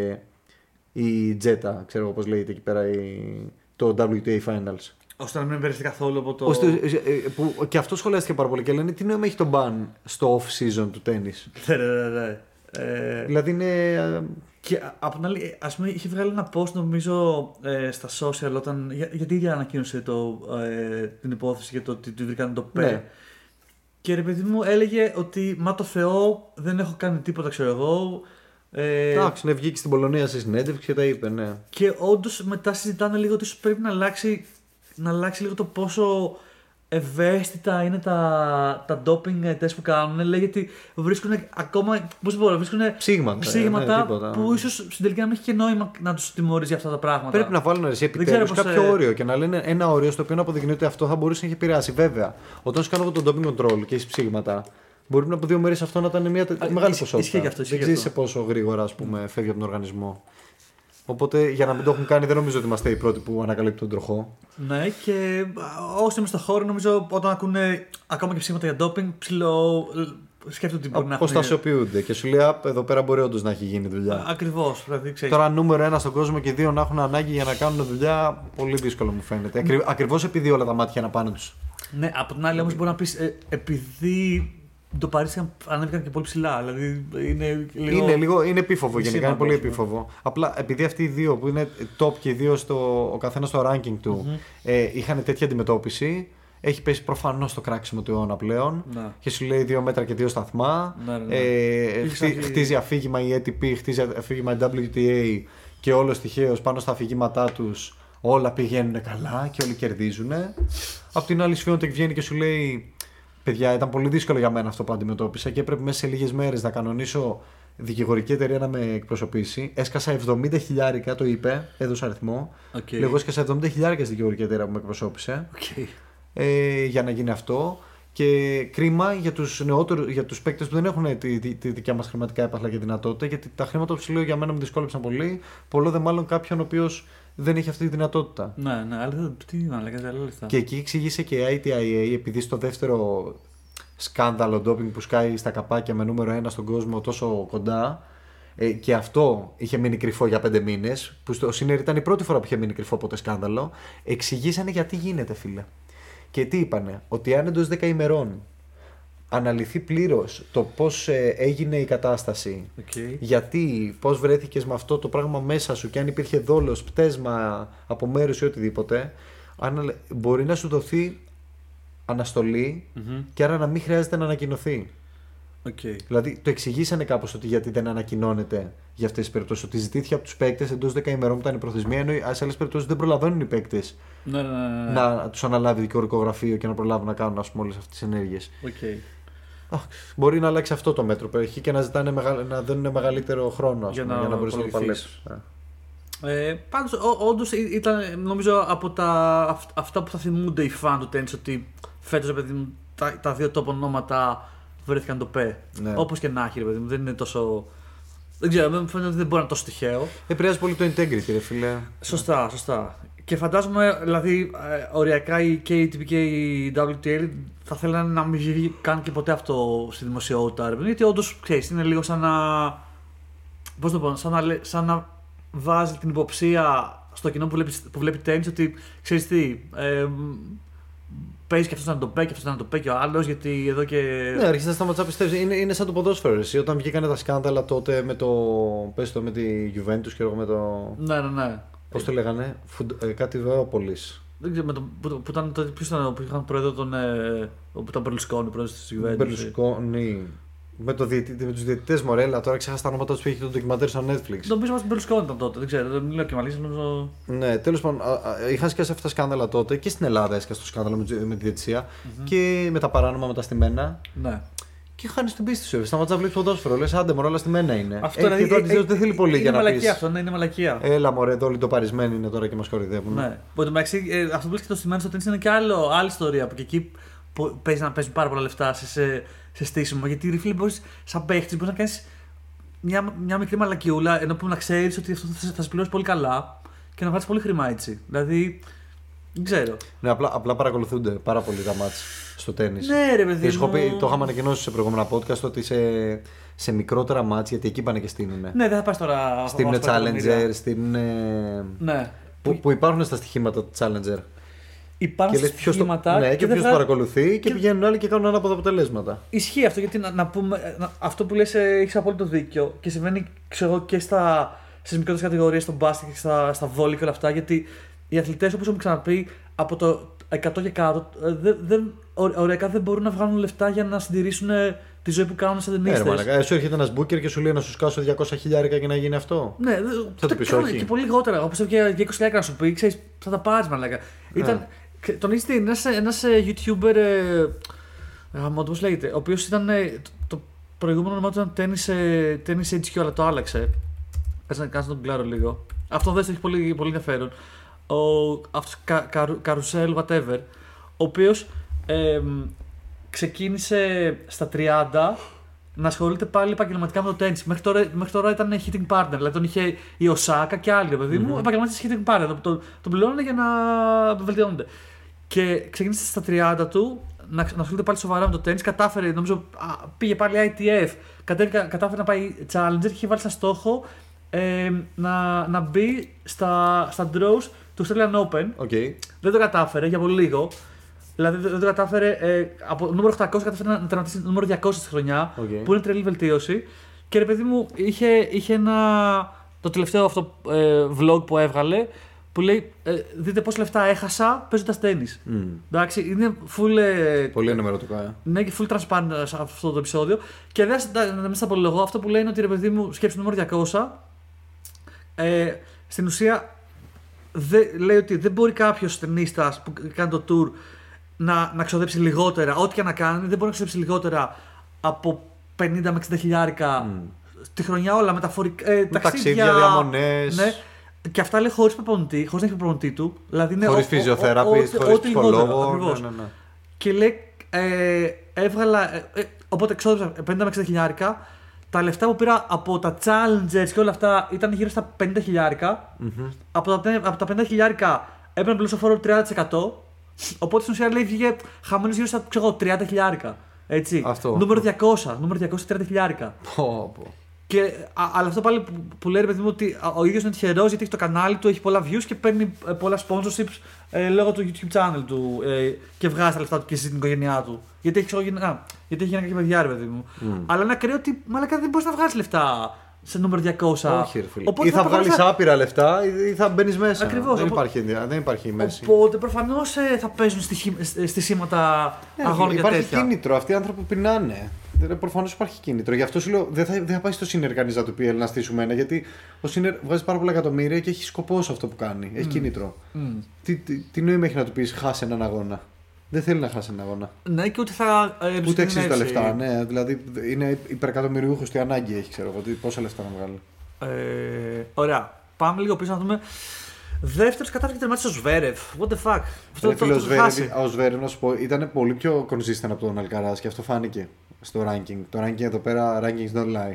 η Jetta, ξέρω εγώ πώς λέγεται εκεί πέρα, το WTA Finals. Ώστε να μην επηρεαστεί καθόλου από το. Και αυτό σχολιάστηκε πάρα πολύ και λένε τι νόημα έχει το ban στο off-season του τέννις. Ναι. Δηλαδή είναι. Και απ' την άλλη, ας πούμε, είχε βγάλει ένα post νομίζω στα social όταν. Γιατί η ίδια ανακοίνωσε την υπόθεση για το ότι του βρήκαν το ΠΕ. Ναι. Και ρε παιδί μου έλεγε ότι μα το Θεό δεν έχω κάνει τίποτα, ξέρω εγώ. Εντάξει, ναι, βγήκε στην Πολωνία σε συνέντευξη και τα είπε, ναι. Και όντως μετά συζητάνε λίγο ότι ίσως πρέπει να αλλάξει λίγο το πόσο ευαίσθητα είναι τα doping test που κάνουν. Λέει ότι βρίσκουν ακόμα. Πώς μπορώ, βρίσκουν ψήγματα ναι, που ίσως στην τελική να μην έχει και νόημα να τους τιμωρείς για αυτά τα πράγματα. Πρέπει να βάλουν επιτέλους κάποιο όριο και να λένε ένα όριο στο οποίο να αποδεικνύει ότι αυτό θα μπορούσε να έχει επηρεάσει. Βέβαια, όταν σου κάνω εγώ το doping control και έχει ψήγματα, μπορεί από 2 μέρες αυτό να ήταν μια μεγάλη ποσότητα. Δεν ξέρεις σε πόσο γρήγορα φεύγει από τον οργανισμό. Οπότε για να μην το έχουν κάνει, δεν νομίζω ότι είμαστε οι πρώτοι που ανακαλύπτουν τον τροχό. Ναι, και όσοι είμαι στο χώρο, νομίζω όταν ακούνε ακόμα και ψήματα για ντόπινγκ, ψηλό σκέφτονται ότι μπορεί να έχουν. Αποστασιοποιούνται και σου λέει, εδώ πέρα μπορεί όντως να έχει γίνει δουλειά. Ακριβώς. Τώρα, νούμερο 1 στον κόσμο και 2 να έχουν ανάγκη για να κάνουν δουλειά, πολύ δύσκολο μου φαίνεται. Ακριβώς επειδή όλα τα μάτια να πάνε τους. Ναι, από την άλλη όμως μπορεί να πεις, επειδή το Παρίσι ανέβηκαν και πολύ ψηλά. Δηλαδή είναι επίφοβο γενικά. Είναι πολύ επίφοβο. Απλά επειδή αυτοί οι δύο που είναι top και οι δύο ο καθένας στο ranking του είχαν τέτοια αντιμετώπιση, έχει πέσει προφανώς το κράξιμο του αιώνα πλέον. Να. Και σου λέει 2 μέτρα και 2 σταθμά. Χτίζει αφήγημα η ATP, χτίζει αφήγημα η WTA και όλος τυχαίως πάνω στα αφηγήματά τους όλα πηγαίνουν καλά και όλοι κερδίζουν. Απ' την άλλη, Σφιόντεκ βγαίνει και σου λέει. Παιδιά, ήταν πολύ δύσκολο για μένα αυτό που αντιμετώπισα και έπρεπε μέσα σε λίγες μέρες να κανονίσω δικηγορική εταιρεία να με εκπροσωπήσει. Έσκασα 70 χιλιάρικα, το είπε, έδωσε αριθμό. Λέγω, έσκασα 70 χιλιάρικα στη δικηγορική εταιρεία που με εκπροσώπησε. Για να γίνει αυτό. Και κρίμα για τους νεότερους, για τους παίκτες που δεν έχουν τη δικιά μας χρηματικά έπαθλα και δυνατότητα, γιατί τα χρήματα που σου λέω για μένα με δυσκόλεψαν πολύ. Πολλό δε μάλλον κάποιον ο οποίος δεν έχει αυτή τη δυνατότητα. Ναι, αλλά τι να λέγατε, άλλα λεφτά. Και εκεί εξήγησε και η ITIA, επειδή στο δεύτερο σκάνδαλο ντόπινγκ που σκάει στα καπάκια με νούμερο 1 στον κόσμο τόσο κοντά, και αυτό είχε μείνει κρυφό για 5 μήνες, που στο Σίνερ ήταν η πρώτη φορά που είχε μείνει κρυφό ποτέ σκάνδαλο, εξηγήσανε γιατί γίνεται, φίλε. Και τι είπανε, ότι αν εντός 10 ημερών αναλυθεί πλήρως το πώς έγινε η κατάσταση, γιατί, πώς βρέθηκες με αυτό το πράγμα μέσα σου και αν υπήρχε δόλος, πτέσμα από μέρους ή οτιδήποτε, μπορεί να σου δοθεί αναστολή και άρα να μην χρειάζεται να ανακοινωθεί. Δηλαδή το εξηγήσανε κάπως ότι γιατί δεν ανακοινώνεται για αυτές τις περιπτώσεις. Ότι ζητήθηκε από τους παίκτες εντός 10 ημερών που ήταν η προθεσμία, ενώ σε άλλες περιπτώσεις δεν προλαβαίνουν οι παίκτες να τους αναλάβει δικηγορικό γραφείο και να προλάβουν να κάνουν όλες αυτές τις ενέργειες. Μπορεί να αλλάξει αυτό το μέτρο π.χ. και να ζητάνε να δίνουν μεγαλύτερο χρόνο για να μπορείς να το παλέψεις. Πάντως, όντως ήταν νομίζω από αυτά που θα θυμούνται οι φαν του τένις ότι φέτος τα δύο top ονόματα βρέθηκαν το ΠΕ. Ναι. Όπως και να έχει, ρε παιδί μου, δεν είναι τόσο. Δεν ξέρω, μου φαίνεται ότι δεν μπορεί να είναι τόσο τυχαίο. Επηρεάζει πολύ το integrity, ρε φίλε. Σωστά. Και φαντάζομαι, δηλαδή, οριακά και η ATP και η WTA θα θέλανε να μην βγει καν και ποτέ αυτό στη δημοσιότητα, ρε παιδί, γιατί όντως ξέρεις, είναι λίγο σαν να. Πώς το πω, σαν να βάζει την υποψία στο κοινό που βλέπει τένις ότι ξέρεις τι. παίζει και αυτό να το παίξει και αυτό να το παίξει ο άλλο, γιατί εδώ και. Ναι, αρχίζει να τα πιστεύει. Είναι σαν το ποδόσφαιρο. Εσύ, όταν βγήκανε τα σκάνδαλα τότε με το. Πες το με τη Juventus και εγώ με το. Ναι. Πώς το λέγανε, κάτι Βεόπολης. Δεν ξέρω, που ήταν. Ποιος ήταν που είχαν πρόεδρο που ήταν Μπερλουσκόνη, πρόεδρος της Juventus. Μπερλουσκόνη. Με τους διαιτητές Μορέλα, τώρα ξέχασα τα ονόματα τους που είχε το ντοκιμαντέρ στο Netflix. Νομίζω ότι Μπερλουσκόνη ήταν τότε, δεν ξέρω, δεν λέω και μάλιστα. Ναι, τέλος πάντων, είχαν σκάσει αυτά τα σκάνδαλα τότε και στην Ελλάδα έσκασε το σκάνδαλο με τη διαιτησία και με τα παράνομα μεταστημένα. Ναι. Και χάνει την πίστη σου. Σταματά να βλέπει ποδόσφαιρο. Λε, άντε μωρέ, όλα στημένα είναι. Αυτό και το αντιθέτω δεν θέλει πολύ για να πει. Είναι μαλακία αυτό, ναι, είναι μαλακία. Έλα, μωρέ, εδώ όλοι το παρισμένοι είναι τώρα και μα κορυδεύουν. Ναι. Που μεταξύ, αυτό που λες και το στημένο στο τέννις είναι και άλλη ιστορία. Που και εκεί παίζει να παίζουν πάρα πολλά λεφτά σε στήσιμο. Γιατί φίλοι μπορείς, σαν παίχτη, μπορεί να κάνει μια μικρή μαλακιούλα ενώ που να ξέρει ότι αυτό θα σε πληρώσει πολύ καλά και να βάλει πολύ χρήμα έτσι. Δηλαδή. Δεν ξέρω. Ναι, απλά παρακολουθούνται πάρα πολύ τα μάτς στο τέννις. Ναι, ρε παιδί. Το είχαμε ανακοινώσει σε προηγούμενα podcast ότι σε μικρότερα μάτς, γιατί εκεί πάνε και στείνουνε. Ναι, δεν θα πας τώρα. Στείνουνε Challenger, ναι. Που υπάρχουν στα στοιχήματα του Challenger. Υπάρχουν στοιχήματα. Ναι, και ποιος παρακολουθεί και πηγαίνουν άλλοι και κάνουν ανάποδα αποτελέσματα. Ισχύει αυτό, γιατί να πούμε. Αυτό που λες έχεις απόλυτο δίκιο και συμβαίνει και στις μικρότερες κατηγορίες, στο μπάσκετ και στα βόλι και όλα αυτά. Γιατί οι αθλητές, όπως έχουμε ξαναπεί, από το 100 και κάτω, ωριακά δεν μπορούν να βγάλουν λεφτά για να συντηρήσουν τη ζωή που κάνουν σαν ταινίστες. Ναι, σου έρχεται ένας μπούκερ και σου λέει να σου σκάσω 200.000 και να γίνει αυτό. Ναι, θα το πεις όχι. Και πολύ λιγότερα. Όπως και 20.000 να σου πει, ξέρεις, θα τα πάρεις μαλάκα. Τον έχεις δει, ένας YouTuber, πώς λέγεται, ο οποίος ήταν, το προηγούμενο όνομά του ήταν Tennis HQ, αλλά το άλλαξε. Κάτσε να τον κλάρω λίγο. Αυτό δεν έχει πολύ, πολύ ενδιαφέρον. Αυτός Καρουσέλ, whatever, ο οποίος ξεκίνησε στα 30 να ασχολείται πάλι επαγγελματικά με το τέννις. Μέχρι τώρα ήταν hitting partner, δηλαδή τον είχε η Οσάκα και άλλοι, παιδί μου, επαγγελματίες hitting partner. Τον πληρώνουν για να βελτιώνονται. Και ξεκίνησε στα 30 του να ασχολείται πάλι σοβαρά με το τέννις. Κατάφερε, νομίζω, πήγε πάλι ITF, κατάφερε να πάει Challenger και είχε βάλει σαν στόχο να μπει στα draws του Australian Open. Okay. Δεν το κατάφερε για πολύ λίγο. Δηλαδή δεν το κατάφερε. Από το νούμερο 800 κατάφερε να τερματίσει το νούμερο 200 στη χρονιά. Okay. Που είναι τρελή βελτίωση. Και ρε παιδί μου, είχε το τελευταίο αυτό vlog που έβγαλε. Που λέει: δείτε πόσα λεφτά έχασα παίζοντας τέννις. Εντάξει, είναι full. Πολύ ενημερωτικό. Ναι, και full transparent σε αυτό το επεισόδιο. Και δεν θα απολογώ. Αυτό που λέει είναι ότι ρε παιδί μου, σκέψη το νούμερο 200. Στην ουσία λέει ότι δεν μπορεί κάποιος ταινίστας που κάνει το tour να ξοδέψει λιγότερα, ό,τι και να κάνει, δεν μπορεί να ξοδέψει λιγότερα από 50 με 60 χιλιάρικα τη χρονιά, όλα μεταφορικά. Ταξίδια, διαμονές. Ναι, και αυτά λέει χωρίς προπονητή, χωρίς να έχει προπονητή του. Δηλαδή χωρίς φυσιοθεραπευτή, χωρίς ψυχολόγο. Ναι. Και λέει, έβγαλα. Οπότε ξόδεψα 50 με 60 χιλιάρικα. Τα λεφτά που πήρα από τα Challengers και όλα αυτά ήταν γύρω στα 50 χιλιάρικα. Από τα 50 χιλιάρικα έπαιρνε πλούσιο φόρο 30%. Οπότε στην ουσία λέει βγήκε χαμένος γύρω στα 30 χιλιάρικα. Έτσι. Νούμερο 230 χιλιάρικα. Αλλά αυτό πάλι που λέει, παιδί μου, ότι ο ίδιος είναι τυχερός γιατί έχει το κανάλι του, έχει πολλά views και παίρνει πολλά sponsorships λόγω του YouTube channel του και βγάζει τα λεφτά του και ζει την οικογένειά του. Γιατί έχει γυναίκα και παιδιά, ρε παιδί μου. Αλλά είναι ακραίο ότι μαλάκα δεν μπορείς να βγάλεις λεφτά σε νούμερο 200. Όχι, ρε φίλε. Ή θα βγάλεις άπειρα λεφτά ή θα μπαίνεις μέσα. Ακριβώς. Δεν υπάρχει μέση. Οπότε προφανώς θα παίζουν στοιχήματα αγώνων και τέτοια. Υπάρχει κίνητρο. Αυτοί οι άνθρωποι πεινάνε. Προφανώς υπάρχει κίνητρο. Γι' αυτό σου λέω δεν θα πάει στο Sinner κανείς να του πει να στήσουμε ένα. Γιατί ο Sinner βγάζει πάρα πολλά εκατομμύρια και έχει σκοπό σε αυτό που κάνει. Έχει κίνητρο. Τι νόημα έχει να του πει χάσε έναν αγώνα. Δεν θέλει να χάσει έναν αγώνα. Ναι, και ούτε θα. Ούτε αξίζει τα λεφτά. Ναι, δηλαδή είναι υπερεκατομμυριούχος, τι ανάγκη έχει, ξέρω εγώ. Πόσα λεφτά να βγάλει. Ωραία. Πάμε λίγο πίσω να δούμε. Δεύτερος κατάφερε και τερμάτισε ο Σβέρεφ. What the fuck. Ο Σβέρεφ, να σου πω, ήταν πολύ πιο consistent από τον Αλκαράς και αυτό φάνηκε στο ranking. Το ranking εδώ πέρα, rankings don't lie.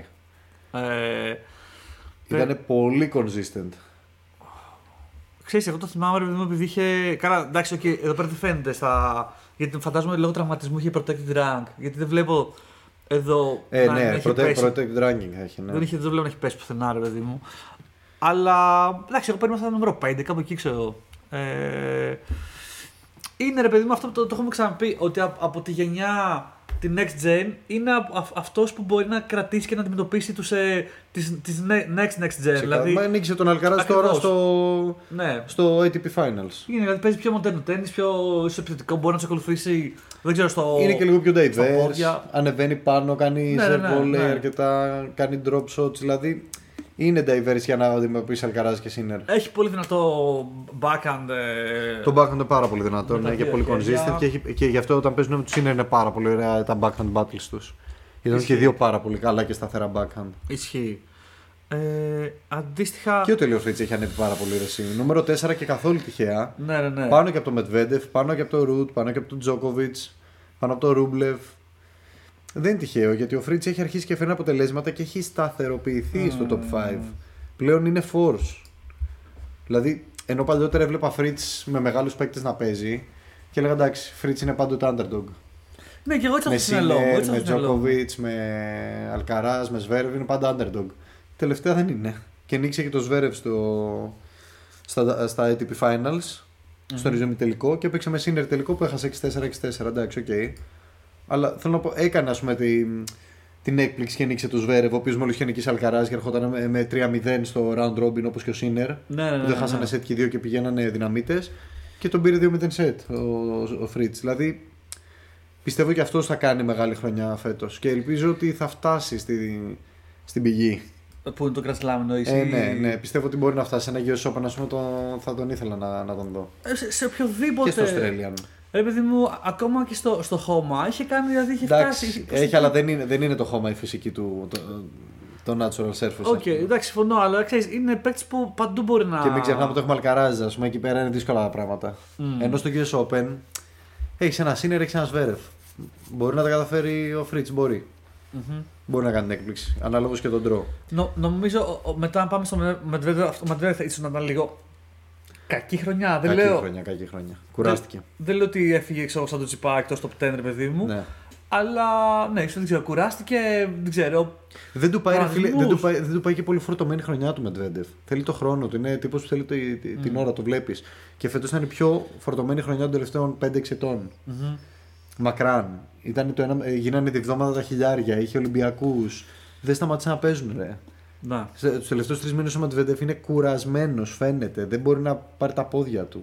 Ήταν πολύ consistent. Ξέρεις, εγώ το θυμάμαι επειδή είχε. Καλά, εντάξει, okay, εδώ πέρα δεν φαίνεται γιατί φαντάζομαι λόγω τραυματισμού είχε protected rank. Γιατί δεν βλέπω εδώ. Ναι, protected ranking έχει. Ναι. Δεν βλέπω να έχει πέσει πουθενά, ρε παιδί μου. Αλλά εντάξει, εγώ παίρνω αυτό το νούμερο 5, κάπου εκεί ξέρω. είναι ρε παιδί μου αυτό που το έχουμε ξαναπεί, ότι από τη γενιά τη next gen είναι αυτός που μπορεί να κρατήσει και να αντιμετωπίσει τις next gen. Δηλαδή, μα νίκησε τον Αλκαράζ τώρα στο ATP Finals. Είναι, δηλαδή παίζει πιο μοντέρνο τέννις, πιο ισοπιθετικό, μπορεί να του ακολουθήσει. Δεν ξέρω, είναι και λίγο πιο diverse. Ανεβαίνει πάνω, κάνει serve αρκετά, κάνει drop shots. Δηλαδή είναι diverse για να αντιμετωπίσει Αλκαράζ και Sinner. Έχει πολύ δυνατό backhand. Το backhand είναι πάρα πολύ δυνατό, είναι και πολύ consistent και γι' αυτό όταν παίζουν με του Sinner είναι πάρα πολύ ωραία τα backhand battles του. Ήταν και δύο πάρα πολύ καλά και σταθερά backhand. Ισχύει. Αντίστοιχα. Και ο Τελείο Φρίτς έχει ανέβει πάρα πολύ ρεσί. Νούμερο 4 και καθόλου τυχαία. Ναι. Πάνω και από το Medvedev, πάνω και από το Ρουτ, πάνω και από τον Djokovic, πάνω από το Ρούμπλεβ. Δεν είναι τυχαίο γιατί ο Φρίτς έχει αρχίσει και φέρνει αποτελέσματα και έχει σταθεροποιηθεί στο top 5. Πλέον είναι force. Δηλαδή, ενώ παλιότερα έβλεπα Φρίτς με μεγάλους παίκτες να παίζει και έλεγα εντάξει, Φρίτς είναι πάντοτε underdog. Ναι, και εγώ έτσι με Sinner, με Djokovic, με Alcaraz, με Zverev είναι πάντα underdog. Τελευταία δεν είναι. Και νίξε και το Zverev στα ATP Finals, στο ριζομιτελικό και έπαιξε με Sinner τελικό που έχασε 6-4-6-4. Εντάξει, οκ. Αλλά θέλω να πω, έκανε ας πούμε την έκπληξη και νίξε το Zverev, ο οποίος μόλις είχε νικήσει Alcaraz και ερχόταν με 3-0 στο round robin όπως και ο Sinner. Που δεν χάσανε set και δύο και πηγαίνανε δυναμίτες. Και τον πήρε 2-0 set ο Fritz. Δηλαδή πιστεύω και αυτός θα κάνει μεγάλη χρονιά φέτος και ελπίζω ότι θα φτάσει στην πηγή. Που είναι το Grand Slam εννοείς. Ναι, πιστεύω ότι μπορεί να φτάσει. Ένα US Open, ας πούμε, θα τον ήθελα να τον δω. Σε οποιοδήποτε. Και στο Australian. Ρε παιδί μου, ακόμα και στο χώμα είχε κάνει, δηλαδή είχε φτάσει. Έχει, αλλά δεν είναι το χώμα η φυσική του. Το natural surface. Οκ, εντάξει, συμφωνώ, αλλά ξέρεις, είναι παίκτης που παντού μπορεί να. Και μην ξεχνάμε ότι έχουμε Alcaraz, ας πούμε, εκεί πέρα είναι δύσκολα τα πράγματα. Ενώ στο US Open έχει ένα Sinner, έχει ένα Zverev. Μπορεί να τα καταφέρει ο Fritz, μπορεί. Μπορεί να κάνει την έκπληξη, ανάλογος και τον τρόπο. Νομίζω μετά να πάμε στο Medvedev, ο Medvedev ίσως να ήταν λίγο κακή χρονιά. Κακή χρονιά. Κουράστηκε. Δεν λέω ότι έφυγε σαν το Τσιπά εκτός top 10, ρε παιδί μου. Ναι. Αλλά ναι, δεν ξέρω, κουράστηκε, δεν ξέρω. Δεν του πάει και πολύ φορτωμένη χρονιά του Medvedev. Θέλει το χρόνο του, είναι τύπος που θέλει την ώρα, το βλέπεις. Και φέτος ήταν η πιο φορτωμένη χρονιά των τελευταίων 5-6 ετών. Μακράν. Γίνανε τη βδόμαδα τα χιλιάρια, είχε Ολυμπιακούς. Δεν σταματήσαν να παίζουν, ρε. Τους τελευταίους 3 μήνες ο Medvedev είναι κουρασμένος, φαίνεται. Δεν μπορεί να πάρει τα πόδια του.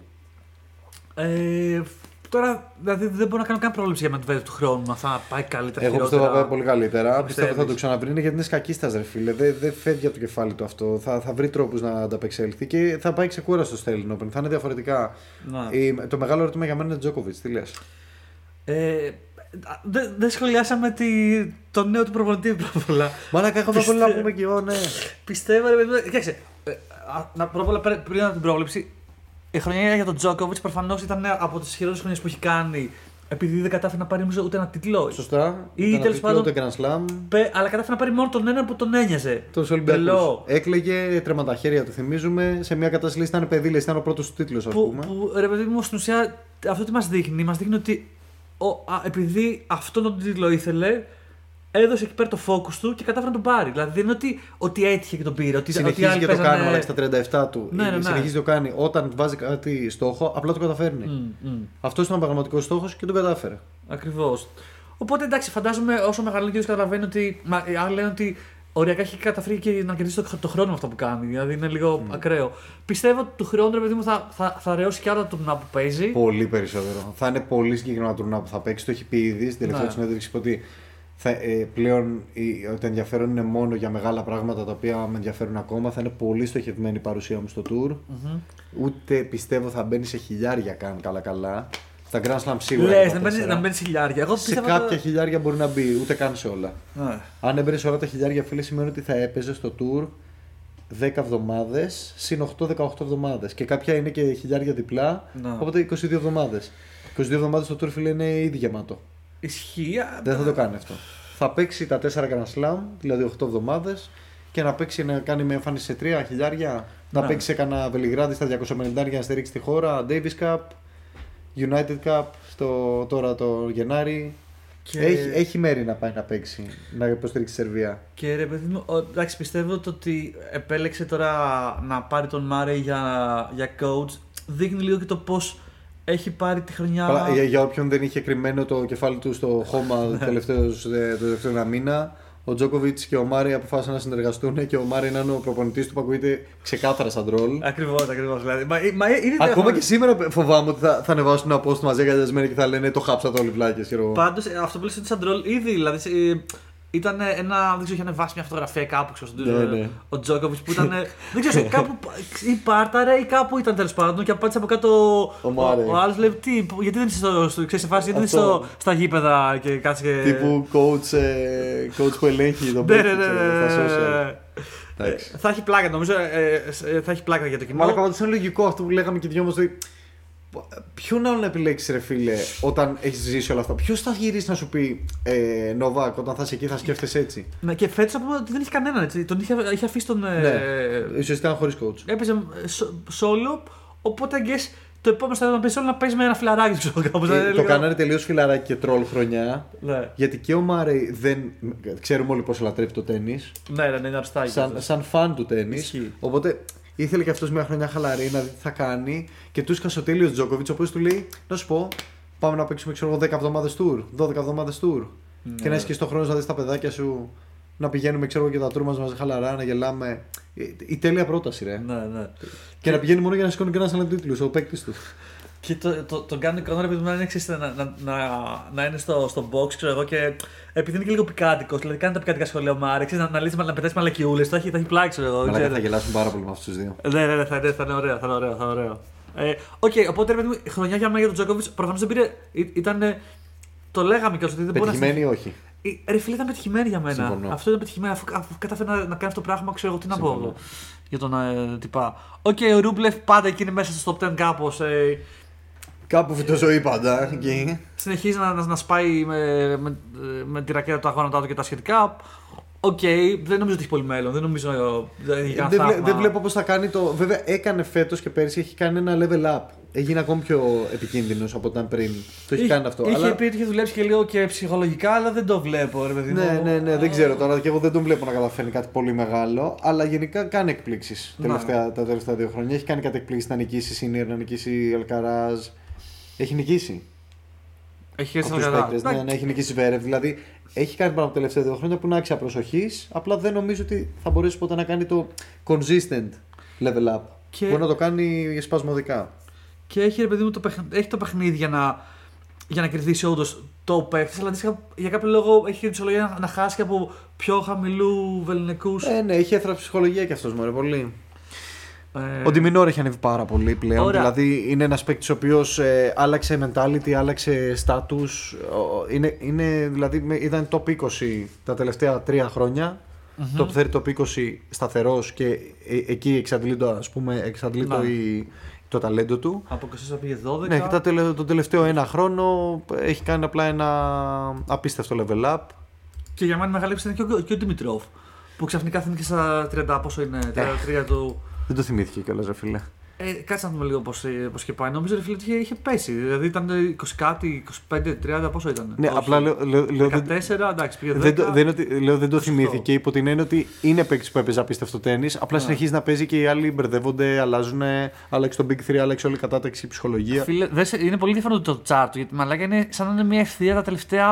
Τώρα δηλαδή δεν μπορώ να κάνω καν πρόβλεψη για Medvedev του χρόνου να θα πάει καλύτερα. Εγώ πιστεύω θα πάει πολύ καλύτερα. Πιστεύω θα το ξαναβρει γιατί είναι σκακίστας, ρε φίλε. Δεν φεύγει από το κεφάλι του αυτό. Θα βρει τρόπους να ανταπεξέλθει και θα πάει ξεκούραστο στο Australian Open. Θα είναι διαφορετικά. Το μεγάλο ερώτημα για μένα είναι Djokovic. Τι λες? Δεν σχολιάσαμε το νέο του προπονητή πρώτα. Μαλάκα, έχουμε πολύ να πούμε και εγώ, ναι. Πιστεύω, ρε παιδί, κοίταξε. Πριν από την πρόβλεψη, η χρονιά για τον Djokovic προφανώς ήταν από τις χειρότερες χρονιές που έχει κάνει. Επειδή δεν κατάφερε να πάρει ούτε ένα τίτλο. Σωστά. Ή τέλος πάντων. Ούτε Grand Slam. Αλλά κατάφερε να πάρει μόνο τον ένα που τον ένοιαζε. Τους Ολυμπιακούς. Έκλαιγε, τρέμα τα χέρια, το θυμίζουμε. Σε μια κατάσταση ήταν παιδί, ήταν ο πρώτος τίτλος, ας πούμε. Που ρε παιδί μου, στην ουσία αυτό τι μας δείχνει ότι επειδή αυτόν τον τίτλο ήθελε, έδωσε εκεί πέρα το focus του και κατάφερε να τον πάρει. Δηλαδή δεν είναι ότι έτυχε και τον πήρε. Συνεχίζει και το κάνει αλλά στα 37 του. Συνεχίζει το κάνει. Όταν βάζει κάτι στόχο, απλά το καταφέρνει. Αυτό ήταν ο πραγματικό στόχο και τον κατάφερε. Ακριβώς. Οπότε εντάξει, φαντάζομαι όσο μεγαλύτερο και καταλαβαίνει ότι. Οι άλλοι λένε ότι οριακά έχει καταφέρει και να κερδίσει το χρόνο με αυτό που κάνει. Δηλαδή είναι λίγο ακραίο. Πιστεύω ότι του χρόνου, ρε παιδί μου, θα ρεώσει και άλλα τουρνά που παίζει. Πολύ περισσότερο. Θα είναι πολύ συγκεκριμένα τουρνά που θα παίξει. Το έχει πει ήδη στην τελευταία συνέντευξη ότι πλέον το ενδιαφέρον είναι μόνο για μεγάλα πράγματα τα οποία με ενδιαφέρουν ακόμα. Θα είναι πολύ στοχευμένη η παρουσία μου στο tour. Ούτε πιστεύω θα μπαίνει σε χιλιάρια καν καλά. Στα Grand Slam σίγουρα. Λες, να μπαίνει σε χιλιάρια. Σε κάποια χιλιάρια μπορεί να μπει, ούτε καν σε όλα. Αν έμπαινε σε όλα τα χιλιάρια, φίλε, σημαίνει ότι θα έπαιζε στο tour 10 εβδομάδες συν 8-18 εβδομάδες. Και κάποια είναι και χιλιάρια διπλά. Οπότε 22 εβδομάδες. 22 εβδομάδες στο tour, φίλε, είναι ήδη γεμάτο. Ισχύει. Δεν θα το κάνει αυτό. Θα παίξει τα 4 Grand Slam, δηλαδή 8 εβδομάδες, και να παίξει να κάνει με εμφάνιση σε 3 χιλιάρια. Να παίξει σε κανένα Βελιγράδι στα 250 για να στηρίξει τη χώρα. Davis Cup, United Cup τώρα το Γενάρη. Και... Έχει μέρη να πάει να παίξει, να υποστηρίξει τη Σερβία. Και ρε παιδί μου, εντάξει, πιστεύω ότι επέλεξε τώρα να πάρει τον Μάρεϊ για coach. Δείχνει λίγο και το πώς έχει πάρει τη χρονιά. Για όποιον δεν είχε κρυμμένο το κεφάλι του στο χώμα το τελευταίο ένα μήνα, ο Τζόκοβιτς και ο Μάρεϊ αποφάσισαν να συνεργαστούν και ο Μάρεϊ να είναι ο προπονητής του που ακούγεται ξεκάθαρα σαν τρόλ. Ακριβώς. Δηλαδή. Ακόμα και σήμερα φοβάμαι ότι θα ανεβάσουν ένα post μαζί εγκατιασμένοι και θα λένε το χάψατε όλοι βλάκες. Πάντως αυτό που λες είναι σαν τρόλ ήδη. Δηλαδή ήταν ένα. Δεν ξέρω, είχε ανεβάσει μια φωτογραφία κάπου Ναι. ο Τζόκοβιτς που ήταν. Δεν ξέρω, κάπου. Ή πάρταρε ή κάπου ήταν τέλος πάντων και απάντησε από κάτω. Ο άλλος λέει γιατί δεν είσαι σε φάση, γιατί δεν είσαι στα γήπεδα και κάτσε και. Τύπου coach που ελέγχει τον παίκτη στα social. Θα έχει πλάκα, νομίζω. Θα έχει πλάκα για το κοινό. Μάλλον πάντως είναι λογικό αυτό που λέγαμε και οι δυο μας. Ποιον άλλο να επιλέξει, ρε φίλε, όταν έχει ζήσει όλα αυτά. Ποιο θα γυρίσει να σου πει Νοβάκ, όταν θα είσαι εκεί θα σκέφτεσαι έτσι. Ναι, και φέτος από ότι δεν είχε κανέναν έτσι. Τον είχε αφήσει τον. Ναι, ουσιαστικά χωρίς coach. Έπαιζε solo, οπότε αγγες το επόμενο στάδιο να παίζει solo να παίζει με ένα φιλαράκι, ξέρω κάπως. Το κάνανε τελείως φιλαράκι και τρόλ χρονιά. Ναι. Γιατί και ο Μάρεϊ δεν. Ξέρουμε όλοι πόσο λατρεύει το τένις. Ναι, είναι αρστάκι. Σαν φαν του τένις. Οπότε ήθελε και αυτός μια χρονιά χαλαρή να δει τι θα κάνει και του έσκασε ο τέλειος Τζόκοβιτς, ο οποίος του λέει: να σου πω, πάμε να παίξουμε 10 εβδομάδες tour, 12 εβδομάδες tour. Ναι. Και να έχει και στο χρόνο να δεις τα παιδάκια σου, να πηγαίνουμε και τα tour μας μαζί χαλαρά, να γελάμε. Η τέλεια πρόταση, ρε. Ναι. Και να πηγαίνει μόνο για να σηκώνει και έναν τίτλους, ο παίκτης του. Και τον κάνει εικόνα επειδή να είναι στο box, ξέρω εγώ, και επειδή είναι και λίγο πικάτικος, δηλαδή κάνει τα πικάτικα σχολεία ο Μάρεξ, να πετάσει μαλακιούλες, θα έχει πλάξη, ξέρω εγώ. Αλλά θα γελάσουν πάρα πολύ με αυτούς τους δύο. Ναι, θα είναι ωραίο. Οκ, οπότε ρε παιδί, η χρονιά για μένα για τον Τζόκοβιτς προφανώς δεν πήρε. Το λέγαμε κιόλας ότι δεν μπορεί να. Πετυχημένη ή όχι. Ρε φίλε, ήταν πετυχημένη για μένα. Συμφωνώ. Αυτό ήταν πετυχημένη. Αφού κατάφερε να κάνει αυτό το πράγμα, ξέρω εγώ τι να πω για τον τυπά. Οκ, ο Ρούμπλεφ πάντα εκεί είναι μέσα στο top 10 κάπως. Κάπου φυτό ζωή πάντα. Okay. Συνεχίζει να σπάει με τη ρακέτα του αγώνα και τα σχετικά. Οκ, δεν νομίζω ότι έχει πολύ μέλλον. Δεν νομίζω. Δεν βλέπω πώς θα κάνει το. Βέβαια, έκανε φέτος και πέρσι έχει κάνει ένα level up. Έγινε ακόμη πιο επικίνδυνος από όταν πριν. Το έχει κάνει αυτό. Είχε πει ότι είχε δουλέψει και λίγο και ψυχολογικά, αλλά δεν το βλέπω, ρε παιδί μου. Ναι, δεν ξέρω τώρα και εγώ δεν τον βλέπω να καταφέρνει κάτι πολύ μεγάλο. Αλλά γενικά κάνει εκπλήξεις τα τελευταία 2 χρόνια. Έχει κάνει κάτι εκπλήξεις να νικήσει Σίνιερ, να νικήσει Αλκαράζ. Έχει νικήσει. Έχει νικήσει Βέρευ. Δηλαδή έχει κάνει πάνω από τα τελευταία 2 χρόνια που είναι άξια προσοχής. Απλά δεν νομίζω ότι θα μπορέσει ποτέ να κάνει το consistent level up. Μπορεί να το κάνει σπασμωδικά. Και έχει, ρε παιδί μου, έχει το παιχνίδι για να κερδίσει όντως το παίχτη, αλλά για κάποιο λόγο έχει την ψυχολογία να χάσει και από πιο χαμηλού βεληνικούς. Ναι, έχει έθραψη ψυχολογία κι αυτός, μωρέ, πολύ. Ο Ντιμινόρ έχει ανέβει πάρα πολύ πλέον. Ωραία. Δηλαδή είναι ένας παίκτης ο οποίος άλλαξε mentality, άλλαξε status. Δηλαδή ήταν top 20 τα τελευταία 3 χρόνια. Top 30, top 20 σταθερός και εκεί εξαντλεί το ταλέντο του. Από 24 πήγε 12. Ναι, και τον τελευταίο 1 χρόνο έχει κάνει απλά ένα απίστευτο level up. Και για μένα μεγάλη ήταν και ο Δημητρόφ. Που ξαφνικά φαίνεται και στα 30, πόσο είναι, 33 του. Δεν το θυμήθηκε κιόλας, ρε φίλε. Κάτσε να δούμε λίγο πώς είχε πάει. Νομίζω ρε φίλε ότι είχε πέσει. Δηλαδή ήταν 20 κάτι, 25, 30, πόσο ήταν. Ναι, απλά λέω. 14, εντάξει, πήγε 10. Δεν το θυμήθηκε υπό την έννοια ότι είναι παίκτης που έπαιζε απίστευτο τένις. Απλά συνεχίζει να παίζει και οι άλλοι μπερδεύονται, αλλάζουν. Άλλαξε το Big 3, άλλαξε όλη η κατάταξη, η ψυχολογία. Φίλε, είναι πολύ διαφορετικό το chart του γιατί μαλάκα είναι σαν να είναι μια ευθεία τα τελευταία.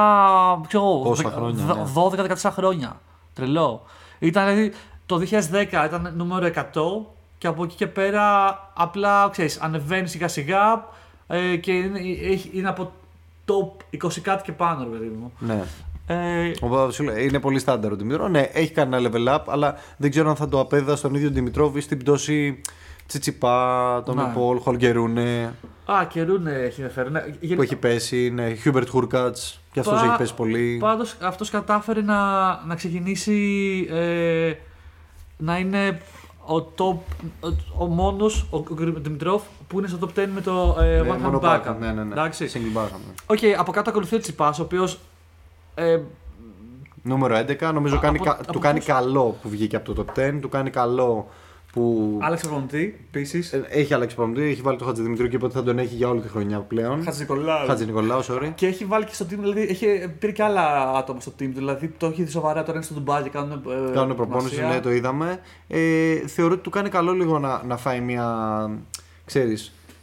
Πόσα χρόνια. 12-14 χρόνια. Τρελό. Ήταν δηλαδή το 2010 ήταν νούμερο 100. Και από εκεί και πέρα απλά ξέρεις, ανεβαίνει σιγά σιγά και είναι από top 20 κάτι και πάνω, ρε παιδί μου. Ναι. Είναι πολύ στάνταρ ο Δημητρόβ. Ναι, έχει κάνει ένα level up, αλλά δεν ξέρω αν θα το απέδιδα στον ίδιο Δημητρόβ ή στην πτώση Τσιτσιπά, τον Πολ, Χολγκερούνε. Και Ρούνε έχει ενδιαφέρον. Που έχει πέσει, ναι, Χιούμπερτ Χούρκατς, και αυτός έχει πέσει πολύ. Πάντως αυτός κατάφερε να ξεκινήσει να είναι ο μόνος, ο Δημητρόφ, που είναι στο top 10 με το One Hand Backup. Ναι. Single backup. Οκ, από κάτω ακολουθεί ο Τσιπάς, ο οποίος. Νούμερο 11, νομίζω του κάνει καλό που βγήκε από το top 10, του κάνει καλό που. Άλλαξε προπονητή, επίσης. Έχει αλλάξει προπονητή, έχει βάλει το Χατζηδημητρίου και οπότε θα τον έχει για όλη τη χρονιά πλέον. Χατζηνικολάου, sorry. Και έχει βάλει και στο team, δηλαδή πήρε και άλλα άτομα στο team, δηλαδή το έχει δει σοβαρά, τώρα είναι στο Ντουμπάι και κάνουν προπόνηση, ναι, το είδαμε. Θεωρώ ότι του κάνει καλό λίγο να φάει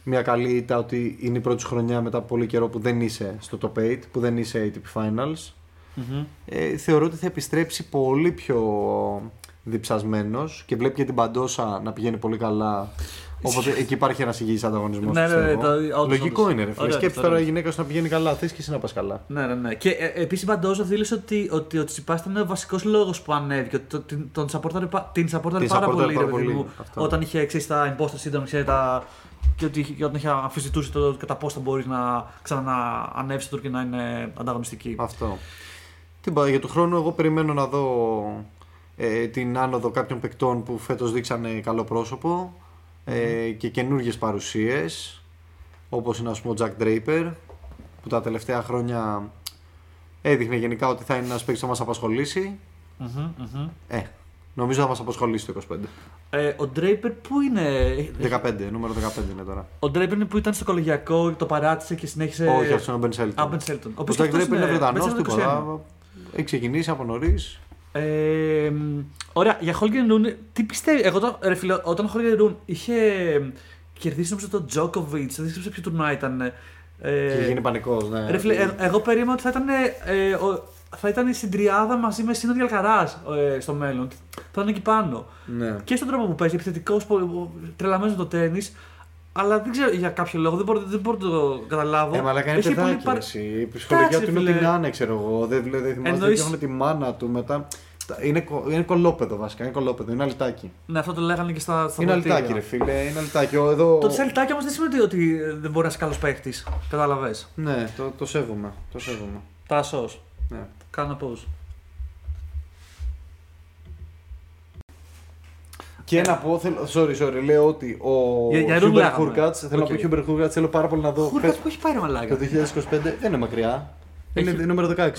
μια καλή ήττα ότι είναι η πρώτη σου χρονιά μετά από πολύ καιρό που δεν είσαι στο top 8, που δεν είσαι ATP Finals. Θεωρώ ότι θα επιστρέψει πολύ πιο διψασμένος και βλέπει και την Παντόσα να πηγαίνει πολύ καλά. Οπότε εκεί υπάρχει ένας υγιής ανταγωνισμός. Λογικό είναι, ρε φίλε. Σκέψου τώρα η γυναίκα σου να πηγαίνει καλά, θες και εσύ να πας καλά. Ναι. Και επίσης η Παντόσα δήλωσε ότι ο Τσιτσιπάς ήταν ο βασικός λόγος που ανέβηκε. Την σαπόρταρε πάρα πολύ. Όταν είχε τα imposter syndrome, και όταν είχε αμφισβητούσε το κατά πώς θα μπορείς να ξαναανέβεις στο Tour και να είναι ανταγωνιστική. Αυτό. Για τον χρόνο, εγώ περιμένω να δω την άνοδο κάποιων παικτών που φέτος δείξανε καλό πρόσωπο και καινούργιες παρουσίες, όπως είναι, ας πούμε, ο Jack Draper, που τα τελευταία χρόνια έδειχνε γενικά ότι θα είναι ένας παίκτης που θα μας απασχολήσει. Νομίζω θα μας απασχολήσει το 25. Ο Draper που είναι. 15, νούμερο 15 είναι τώρα. Ο Draper είναι που ήταν στο κολεγιακό, το παράτησε και συνέχισε. Όχι, αυτό είναι ο Ben Shelton. Ο Jack Draper είναι Βρετανός, τίποτα. Έχει ξεκινήσει από νωρίς. Ωραία, για Holger Rune, τι πιστεύει. Εγώ όταν ο Holger Rune είχε κερδίσει, νομίζω, τον Djokovic, δεν ξέρω σε ποιο τουρνουά ήταν. Και γίνει πανικός, ναι. Ρε φίλε, εγώ περίμενα ότι θα ήταν στην τριάδα μαζί με Σίνο Αλκαράζ στο μέλλον. Θα ήταν εκεί πάνω. Ναι. Και στον τρόπο που παίζει, επιθετικός, τρελαμένος το τένις. Αλλά δεν ξέρω για κάποιο λόγο, δεν μπορώ να το καταλάβω. Αλλά κάνει παιδάκι. Η ψυχολογία του είναι ότι να ξέρω εγώ. Δεν θυμάστε ότι έχουν τη μάνα του μετά. Είναι κολόπεδο βασικά, είναι αλυτάκι. Ναι, αυτό το λέγανε και στα είναι αλυτάκι, ρε φίλε, είναι αλυτάκι. Το ότι αλυτάκι όμως δεν σημαίνει ότι δεν μπορεί να είσαι καλός παίχτης. Κατάλαβες. Ναι, το σέβομαι. Τάσος. Ναι. Κάνω πώς. Και να πω, sorry, λέω ότι ο Hubert Hurkacz, θέλω να πω Hubert Hurkacz, θέλω πάρα πολύ να δω. Hurkacz που έχει πάρει μαλάκα. Το 2025 δεν είναι μακριά. Είναι νούμερο 16.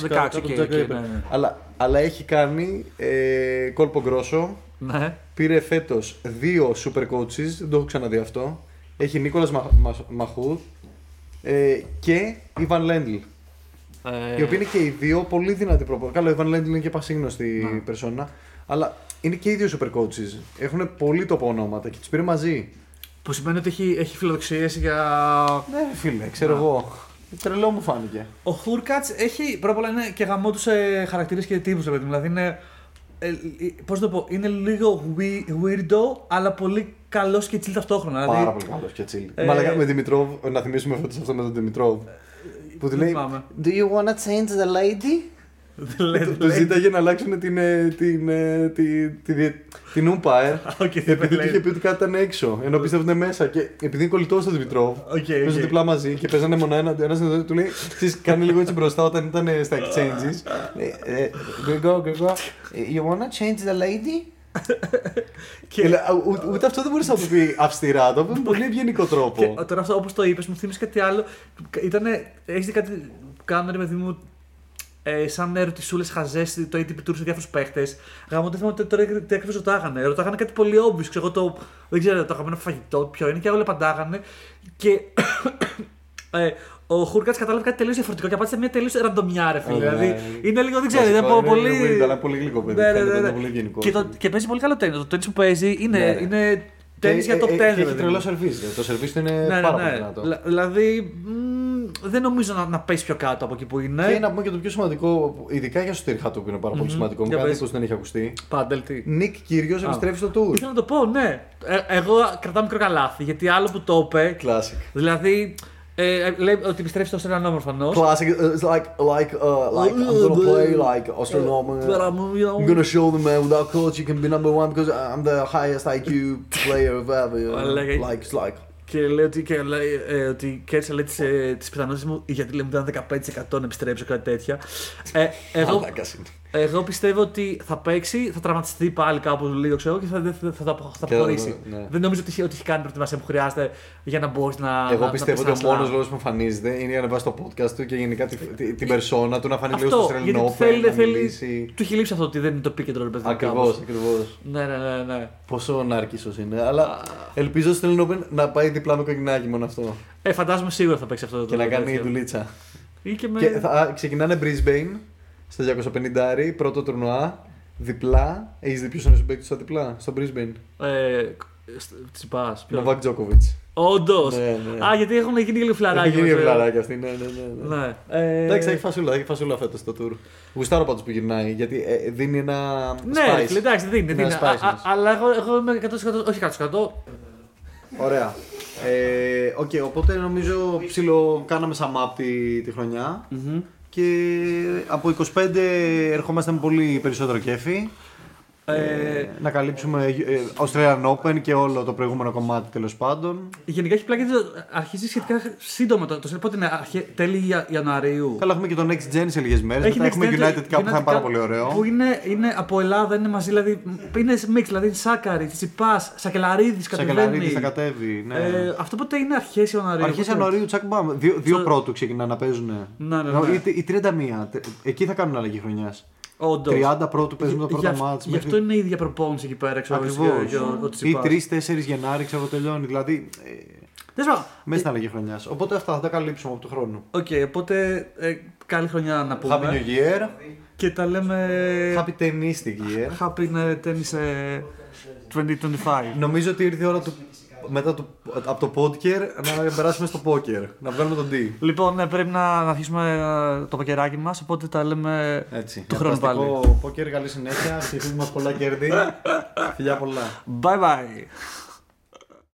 Αλλά έχει κάνει κόλπο γκρόσο. Ναι. Πήρε φέτος 2 super coaches, δεν το έχω ξαναδεί αυτό. Έχει Νίκολας Μαχούδ και Ιβαν Λέντλ. Οι οποίοι είναι και οι δύο πολύ δυνατοί προπονητές. Καλά, ο Ιβαν Λέντλ είναι και πασίγνωστη περσόνα. Αλλά είναι και οι δύο super coaches. Έχουν πολύ τόπο ονόματα και τους πήρε μαζί. Που σημαίνει ότι έχει φιλοδοξίες για. Ναι, φίλε, ξέρω εγώ. Τρελό μου φάνηκε. Ο Hurkacz έχει. Πρώτα απ' όλα είναι και γαμό του χαρακτήρες και τύπους. Δηλαδή είναι. Πώς το πω, είναι λίγο weirdo, αλλά πολύ καλός και chill ταυτόχρονα. Πάρα πολύ καλός και chill. Μαλάκα με Δημητρόβ, να θυμίσουμε φέτος αυτό με τον Δημητρόβ. Που του λέει Do you wanna change the lady? Του ζήταγε να αλλάξουν την umpire. Επειδή του είχε πει ότι κάτι ήταν έξω. Ενώ πίστευε ότι είναι μέσα. Και επειδή είναι κολλητός ο Δημητρόβ, παίζουν διπλά μαζί και παίζανε μόνο ένας του λέει: κάνει λίγο έτσι μπροστά όταν ήταν στα exchanges. Γκρεγό, you wanna change the lady? Ούτε αυτό δεν μπορούσε να το πει αυστηρά, το είπε με πολύ ευγενικό τρόπο. Τώρα αυτό όπως το είπες μου θύμισε κάτι άλλο. Έχεις δει κάτι που κάνουν, ρε παιδί μου, σαν ερωτησούλες χαζές το ATP Tour σε διάφορους παίχτες. Γαμώ, δεν θυμάμαι τώρα τι ακριβώς ρωτάγανε. Ρωτάγανε κάτι πολύ obvious, δεν ξέρω, το αγαπημένο φαγητό ποιο είναι και όλοι απαντάγανε. Και ο Hurkacz κατάλαβε κάτι τελείως διαφορετικό και απάντησε μια τελείως ραντομιά, ρε φίλε. Δηλαδή είναι λίγο, δεν ξέρω, είναι πολύ. Είναι πολύ γλυκό παιδί. Είναι πολύ γενικό. Και παίζει πολύ καλό τένις. Το τένις που παίζει είναι τένις για top 10. Έχει τρελό σερβίς. Το σερβίς του είναι πάρα πολύ δυνατό. Δηλαδή δεν νομίζω να πέσει πιο κάτω από εκεί που είναι. Και να πούμε και το πιο σημαντικό, ειδικά για εσωτερικά του που είναι πάρα πολύ σημαντικό. Με κάτι που δεν έχει ακουστεί. Πάντελ, τι. Νικ Κύριος επιστρέφει στο tour. Ήθελα να το πω, ναι. Εγώ κρατάω μικρό καλάθι γιατί άλλο που το είπε. Classic. Δηλαδή. Λέει ότι επιστρέφει στο Australian Open προφανώς. Classic, it's like I'm gonna play like Australian Open. I'm gonna show them without coach you can be number one because I'm the highest IQ player ever. Like. Και λέει ότι κέρδισα τις πιθανότητες μου γιατί λέμε ότι ήταν 15% να επιστρέψω κάτι τέτοια. Εγώ πιστεύω ότι θα παίξει, θα τραυματιστεί πάλι κάπου λίγο ξέρω και θα αποχωρήσει. Ναι. Δεν νομίζω ότι έχει κάνει προετοιμασία που χρειάζεται για να μπορεί να. Εγώ πιστεύω ότι ο μόνος λόγος που εμφανίζεται είναι για να βάζει το podcast του και γενικά την περσόνα του να φανεί λίγο στο Australian Open. Του έχει λείψει αυτό ότι δεν είναι το επίκεντρο ρε παιδί. Ακριβώς. Ναι. Πόσο νάρκισσος είναι. Αλλά ελπίζω στο Australian Open να πάει διπλά με κοκκινάκι μόνο αυτό. Φαντάζομαι σίγουρα θα παίξει αυτό. Και να κάνει δουλίτσα. Και θα ξεκινάνε Brisbane. Στα 250 πρώτο τουρνουά, διπλά. Έχεις δει ποιος είναι ο παίκτης στα διπλά, στο Brisbane? Τσιπάς. Novak Djokovic. Όντως. Ναι. Α, γιατί έχουν γίνει λίγο φλαράκια. Έχει γίνει φλαράκια αυτή, ναι. Ναι. Εντάξει, έχει φασούλα φέτος το tour. Γουστάρω πάντως που γυρνάει, γιατί δίνει ένα Ναι, spice. εντάξει, δίνει. Αλλά εγώ είμαι 100%, όχι 100%. Ωραία. Οπότε νομίζω κάναμε sum up τη χρονιά. Και από 25 ερχόμαστε με πολύ περισσότερο κέφι. Να καλύψουμε Australian Open και όλο το προηγούμενο κομμάτι τέλος πάντων. Γενικά έχει πλάκα γιατί αρχίζει σχετικά σύντομα πότε είναι, τέλη Ιανουαρίου. Καλά, έχουμε και το Next Gen σε λίγες μέρες. Μετά έχουμε United Cup που θα είναι πάρα πολύ ωραίο. Που είναι από Ελλάδα, είναι μαζί, δηλαδή είναι mix, δηλαδή Σάκαρη, Τσιπάς, Σακελαρίδης κατεβαίνει. Σακελαρίδης θα κατέβει, ναι. Αυτό πότε είναι αρχές Ιανουαρίου. Αρχές Ιανουαρίου, τσακ μπαμ. Δύο πρώτου ξεκινάνε να παίζουν. Ναι. Ή 31. Εκεί θα κάνουν αλλαγή χρονιάς. Όντως. 30 πρώτου παίζουν το πρώτο μάτς. Γι' αυτό είναι η ίδια προπόνηση εκεί πέρα. Ακριβώς. Ή 3-4 Γενάρη, ξέρω, τελειώνει. Δηλαδή. Μέσα στην αλλαγή χρονιάς. Οπότε αυτά θα τα καλύψουμε από του χρόνου. Οπότε καλή χρονιά να πούμε. Happy New Year. Και τα λέμε. Happy Tennistic Year. Happy Tennis 2025. Νομίζω ότι ήρθε η ώρα μετά από το πόκερ να περάσουμε στο πόκερ. Να βγάλουμε τον D. Λοιπόν, πρέπει να αρχίσουμε το ποκεράκι μας. Οπότε τα λέμε του χρόνου πάλι. Πόκερ, καλή συνέχεια. Ευχαριστούμε μας πολλά κέρδη. Φιλιά πολλά. Bye bye.